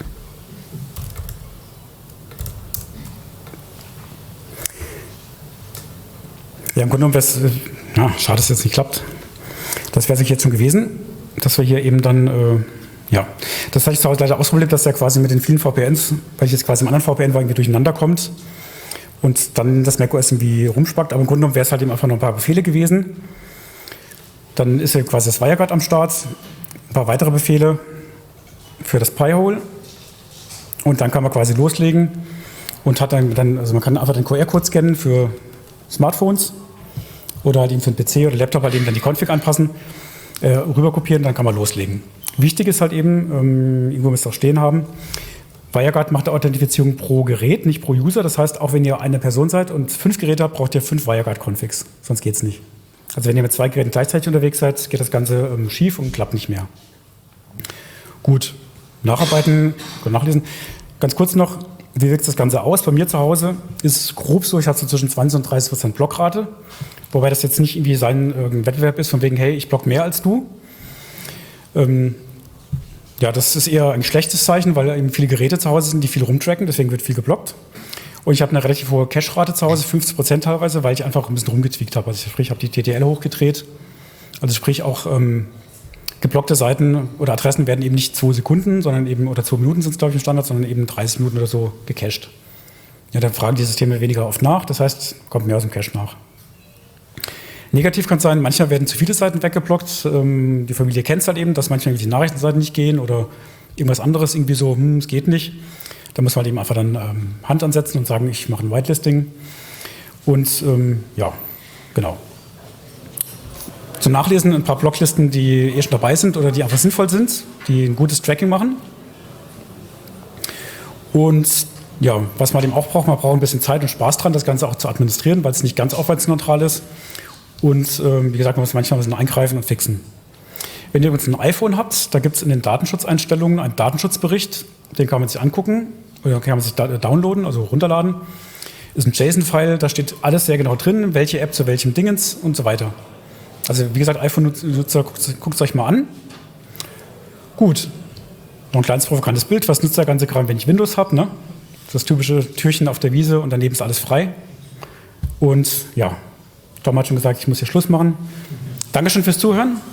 Ja, im Grunde genommen wäre es, ja, schade, dass es jetzt nicht klappt. Das wäre es jetzt schon gewesen, dass wir hier eben dann, äh, ja, das hatte ich zu Hause leider ausprobiert, dass der quasi mit den vielen V P Ns, weil ich jetzt quasi im anderen V P N war, irgendwie durcheinander kommt und dann das macOS irgendwie rumspackt. Aber im Grunde genommen wäre es halt eben einfach noch ein paar Befehle gewesen. Dann ist ja quasi das WireGuard am Start, ein paar weitere Befehle für das Pi-Hole und dann kann man quasi loslegen und hat dann, dann also man kann einfach den Q R-Code scannen für Smartphones oder halt eben für den P C oder Laptop halt eben dann die Config anpassen äh, rüber kopieren, dann kann man loslegen. Wichtig ist halt eben, ähm, irgendwo müsst ihr auch stehen haben, WireGuard macht Authentifizierung pro Gerät, nicht pro User. Das heißt, auch wenn ihr eine Person seid und fünf Geräte habt, braucht ihr fünf WireGuard-Configs. Sonst geht es nicht. Also wenn ihr mit zwei Geräten gleichzeitig unterwegs seid, geht das Ganze ähm, schief und klappt nicht mehr. Gut, nacharbeiten, nachlesen. Ganz kurz noch, wie wirkt das Ganze aus? Bei mir zu Hause ist es grob so, ich habe so zwischen zwanzig und dreißig Prozent Blockrate. Wobei das jetzt nicht irgendwie sein äh, Wettbewerb ist, von wegen, hey, ich block mehr als du. Ähm, Ja, das ist eher ein schlechtes Zeichen, weil eben viele Geräte zu Hause sind, die viel rumtracken, deswegen wird viel geblockt. Und ich habe eine relativ hohe Cache-Rate zu Hause, fünfzig Prozent teilweise, weil ich einfach ein bisschen rumgetweakt habe. Also sprich, ich habe die T T L hochgedreht. Also sprich auch ähm, geblockte Seiten oder Adressen werden eben nicht zwei Sekunden, sondern eben, oder zwei Minuten sind es glaube ich im Standard, sondern eben dreißig Minuten oder so gecached. Ja, dann fragen die Systeme weniger oft nach, das heißt, kommt mehr aus dem Cache nach. Negativ kann es sein, manchmal werden zu viele Seiten weggeblockt. Ähm, die Familie kennt es halt eben, dass manchmal die Nachrichtenseiten nicht gehen oder irgendwas anderes irgendwie so, hm, es geht nicht. Da muss man halt eben einfach dann ähm, Hand ansetzen und sagen, ich mache ein Whitelisting. Und ähm, ja, genau. Zum Nachlesen ein paar Blocklisten, die eh schon dabei sind oder die einfach sinnvoll sind, die ein gutes Tracking machen. Und ja, was man eben auch braucht, man braucht ein bisschen Zeit und Spaß dran, das Ganze auch zu administrieren, weil es nicht ganz aufwandsneutral ist. Und ähm, wie gesagt, man muss manchmal ein bisschen eingreifen und fixen. Wenn ihr übrigens ein iPhone habt, da gibt es in den Datenschutzeinstellungen einen Datenschutzbericht, den kann man sich angucken oder kann man sich da downloaden, also runterladen. Ist ein JSON-File, da steht alles sehr genau drin, welche App zu welchem Dingens und so weiter. Also wie gesagt, iPhone-Nutzer, guckt es euch mal an. Gut, noch ein kleines provokantes Bild. Was nutzt der ganze Kram, wenn ich Windows habe? Ne? Das typische Türchen auf der Wiese und daneben ist alles frei. Und ja, Tom hat schon gesagt, ich muss hier Schluss machen. Dankeschön fürs Zuhören.